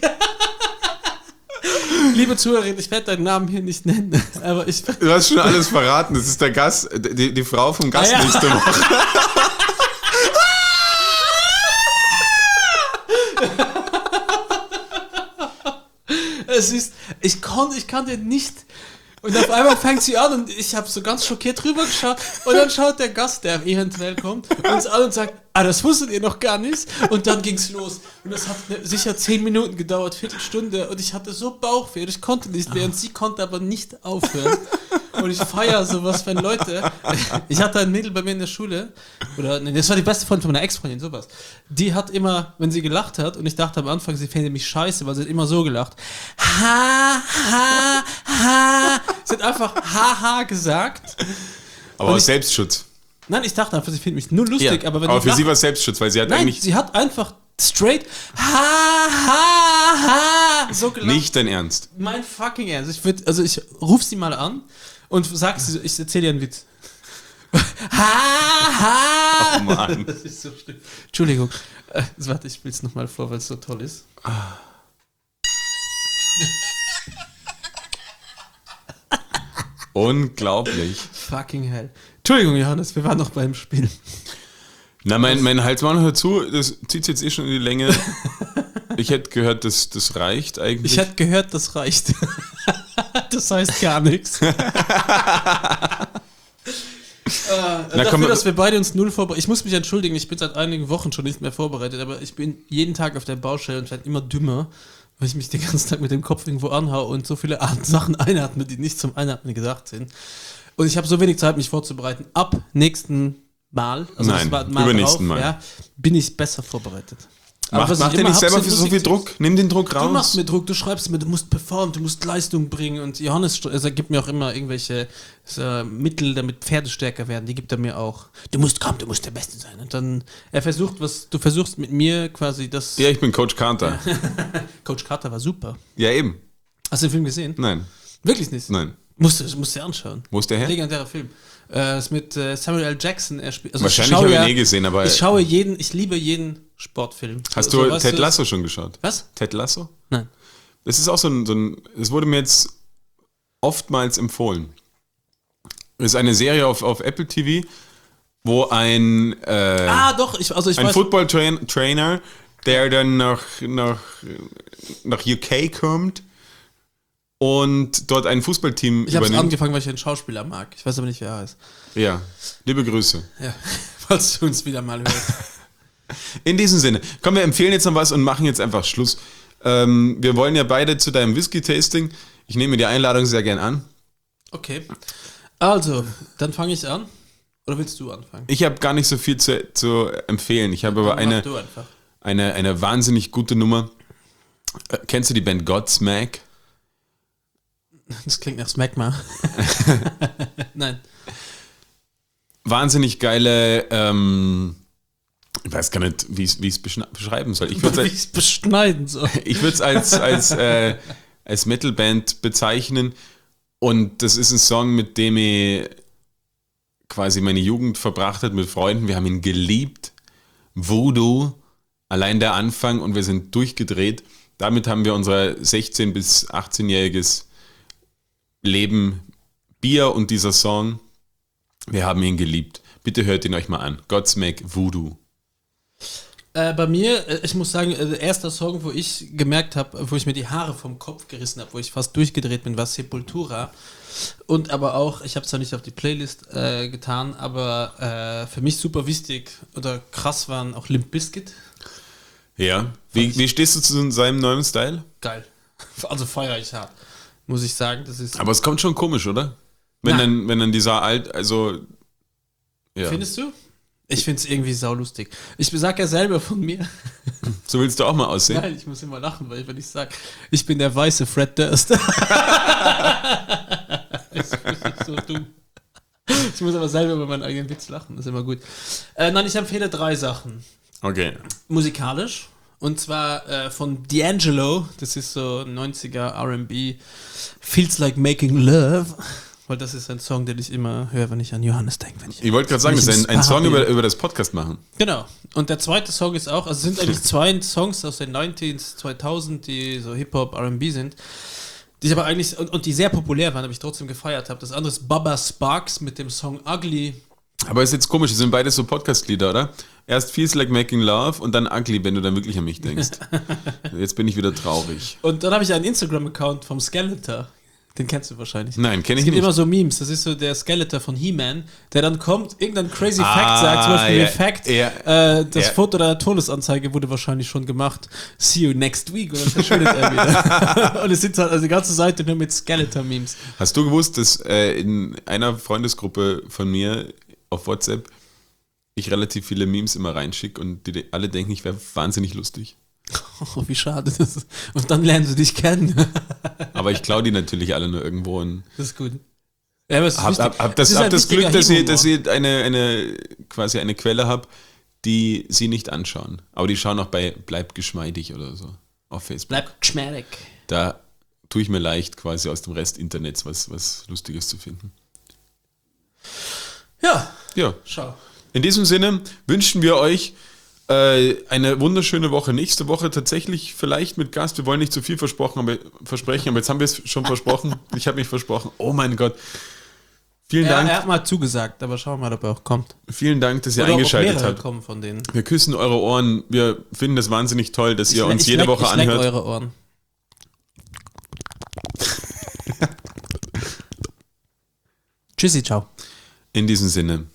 Liebe Zuhörerin, ich werde deinen Namen hier nicht nennen, aber ich... Du hast schon alles verraten. Das ist der Gast, die Frau vom Gast nächste Woche. Es ist, ich kann dir nicht. Und auf einmal fängt sie an und ich habe so ganz schockiert drüber geschaut und dann schaut der Gast, der eventuell kommt, uns an und sagt, das wusstet ihr noch gar nicht. Und dann ging's los. Und das hat sicher 10 Minuten gedauert, Viertelstunde und ich hatte so Bauchweh, ich konnte nicht mehr und sie konnte aber nicht aufhören. Und ich feiere sowas, wenn Leute, ich hatte ein Mädel bei mir in der Schule, oder nee, das war die beste Freundin von meiner Ex-Freundin, sowas. Die hat immer, wenn sie gelacht hat, und ich dachte am Anfang, sie fände mich scheiße, weil sie hat immer so gelacht. Ha, ha, ha. Sie hat einfach ha gesagt. Aber aus Selbstschutz. Nein, ich dachte einfach, sie findet mich nur lustig, Ja, aber wenn aber du für lachst, sie war es Selbstschutz, weil sie hat nein, eigentlich sie hat einfach straight ha, ha, ha so gelacht. nicht dein Ernst. Mein fucking Ernst. Ich ruf sie mal an und sag sie, ich erzähle dir einen Witz. Ha, ha. Oh Mann. Das ist so schlimm. Entschuldigung. Warte, ich spiel's nochmal vor, weil es so toll ist. Unglaublich. Fucking hell. Entschuldigung, Johannes, wir waren noch beim Spiel. Na, mein Halsmann hört zu, das zieht jetzt eh schon in die Länge. Ich hätte gehört, das reicht eigentlich. Ich hätte gehört, das reicht. Das heißt gar nichts. Dafür, dass wir beide uns null vorbereitet. Ich muss mich entschuldigen, ich bin seit einigen Wochen schon nicht mehr vorbereitet, aber ich bin jeden Tag auf der Baustelle und werde immer dümmer, weil ich mich den ganzen Tag mit dem Kopf irgendwo anhaue und so viele Sachen einatme, die nicht zum Einatmen gedacht sind. Und ich habe so wenig Zeit, mich vorzubereiten. Ab nächsten Mal, also Nein, das war Mal übernächsten drauf, Mal. Ja, bin ich besser vorbereitet. Aber was Mach ich dir immer nicht hab, selber sind so viel Druck. Nimm den Druck raus. Du machst mir Druck, du schreibst mir, du musst performen, du musst Leistung bringen und Johannes gibt mir auch immer irgendwelche Mittel, damit Pferde stärker werden, die gibt er mir auch. Du musst der Beste sein. Und dann, du versuchst mit mir quasi das... Ja, ich bin Coach Carter. Coach Carter war super. Ja, eben. Hast du den Film gesehen? Nein. Wirklich nicht? Nein. Musst du dir anschauen. Wo ist der her? Legendärer Film. Ist mit Samuel L. Jackson. Er spielt, also Wahrscheinlich habe ich ihn nie gesehen, aber... ich liebe jeden Sportfilm. Hast So, du weißt Ted Lasso schon geschaut? Was? Ted Lasso? Nein. Das ist auch so ein es wurde mir jetzt oftmals empfohlen. Das ist eine Serie auf Apple TV, wo ein Doch, ich ein weiß. Football-Trainer, der dann nach UK kommt und dort ein Fußballteam Ich habe übernimmt. angefangen, weil ich einen Schauspieler mag. Ich weiß aber nicht, wer er heißt. Ja, liebe Grüße. Ja, falls du uns wieder mal hörst. In diesem Sinne, komm, wir empfehlen jetzt noch was und machen jetzt einfach Schluss. Wir wollen ja beide zu deinem Whisky-Tasting. Ich nehme die Einladung sehr gern an. Okay. Also, dann fange ich an. Oder willst du anfangen? Ich habe gar nicht so viel zu empfehlen. Ich habe aber Dann mach du einfach. eine wahnsinnig gute Nummer. Kennst du die Band Godsmack? Das klingt nach Smegma. Nein. Wahnsinnig geile Ich weiß gar nicht, wie ich es beschreiben soll. Ich Wie würde ich es beschneiden soll. es als Metalband bezeichnen. Und das ist ein Song, mit dem ich quasi meine Jugend verbracht habe mit Freunden. Wir haben ihn geliebt. Voodoo, allein der Anfang, und wir sind durchgedreht. Damit haben wir unser 16- bis 18-jähriges Leben, Bier und dieser Song, wir haben ihn geliebt. Bitte hört ihn euch mal an. Godsmack Voodoo. Bei mir, ich muss sagen, der erste Song, wo ich gemerkt habe, wo ich mir die Haare vom Kopf gerissen habe, wo ich fast durchgedreht bin, war Sepultura. Und aber auch, ich habe es zwar nicht auf die Playlist getan, aber für mich super wichtig oder krass waren auch Limp Bizkit. Ja. Wie stehst du zu seinem neuen Style? Geil. Also feiere ich hart, muss ich sagen. Das ist. Aber es kommt schon komisch, oder? Wenn dann dieser ja. Findest du? Ich finde es irgendwie saulustig. Ich sag ja selber von mir. So willst du auch mal aussehen? Nein, ich muss immer lachen, weil wenn ich sage, ich bin der weiße Fred Durst. Das ist so dumm. Ich muss aber selber über meinen eigenen Witz lachen, das ist immer gut. Nein, ich empfehle 3 Sachen. Okay. Musikalisch. Und zwar von D'Angelo, das ist so 90er R&B, Feels Like Making Love. Weil das ist ein Song, den ich immer höre, wenn ich an Johannes denke. Ich wollte gerade sagen, das ist ein Song über das Podcast machen. Genau. Und der zweite Song ist auch, also es sind eigentlich 2 Songs aus den 90s, 2000, die so Hip-Hop, R&B sind, die ich aber eigentlich, und die sehr populär waren, aber ich trotzdem gefeiert habe. Das andere ist Bubba Sparks mit dem Song Ugly. Aber ist jetzt komisch, das sind beides so Podcast-Lieder, oder? Erst Feels Like Making Love und dann Ugly, wenn du dann wirklich an mich denkst. Jetzt bin ich wieder traurig. Und dann habe ich einen Instagram-Account vom Skeletor. Den kennst du wahrscheinlich. Nein, kenne ich nicht. Es gibt immer so Memes. Das ist so der Skeletor von He-Man, der dann kommt, irgendein crazy Fact sagt, zum Beispiel das Foto der Todesanzeige wurde wahrscheinlich schon gemacht. See you next week. Und dann verschwindet er wieder. Und es sind halt also die ganze Seite nur mit Skeletor-Memes. Hast du gewusst, dass in einer Freundesgruppe von mir auf WhatsApp ich relativ viele Memes immer reinschicke und die alle denken, ich wäre wahnsinnig lustig? Oh, wie schade das ist. Und dann lernen sie dich kennen. Aber ich klaue die natürlich alle nur irgendwo. Und das ist gut. Ja, aber hab das Glück, dass ich quasi eine Quelle habe, die sie nicht anschauen. Aber die schauen auch bei Bleib geschmeidig oder so auf Facebook. Bleib geschmeidig. Da tue ich mir leicht, quasi aus dem Rest Internets was Lustiges zu finden. Ja. Schau. In diesem Sinne wünschen wir euch eine wunderschöne Woche. Nächste Woche tatsächlich vielleicht mit Gast. Wir wollen nicht zu viel versprechen, aber jetzt haben wir es schon versprochen. Ich habe mich versprochen. Oh mein Gott. Vielen Dank. Er hat mal zugesagt, aber schauen wir mal, ob er auch kommt. Vielen Dank, dass ihr eingeschaltet habt. Kommen von denen. Wir küssen eure Ohren. Wir finden es wahnsinnig toll, dass ihr uns jede Woche anhört. Ich leck eure Ohren. Tschüssi, ciao. In diesem Sinne.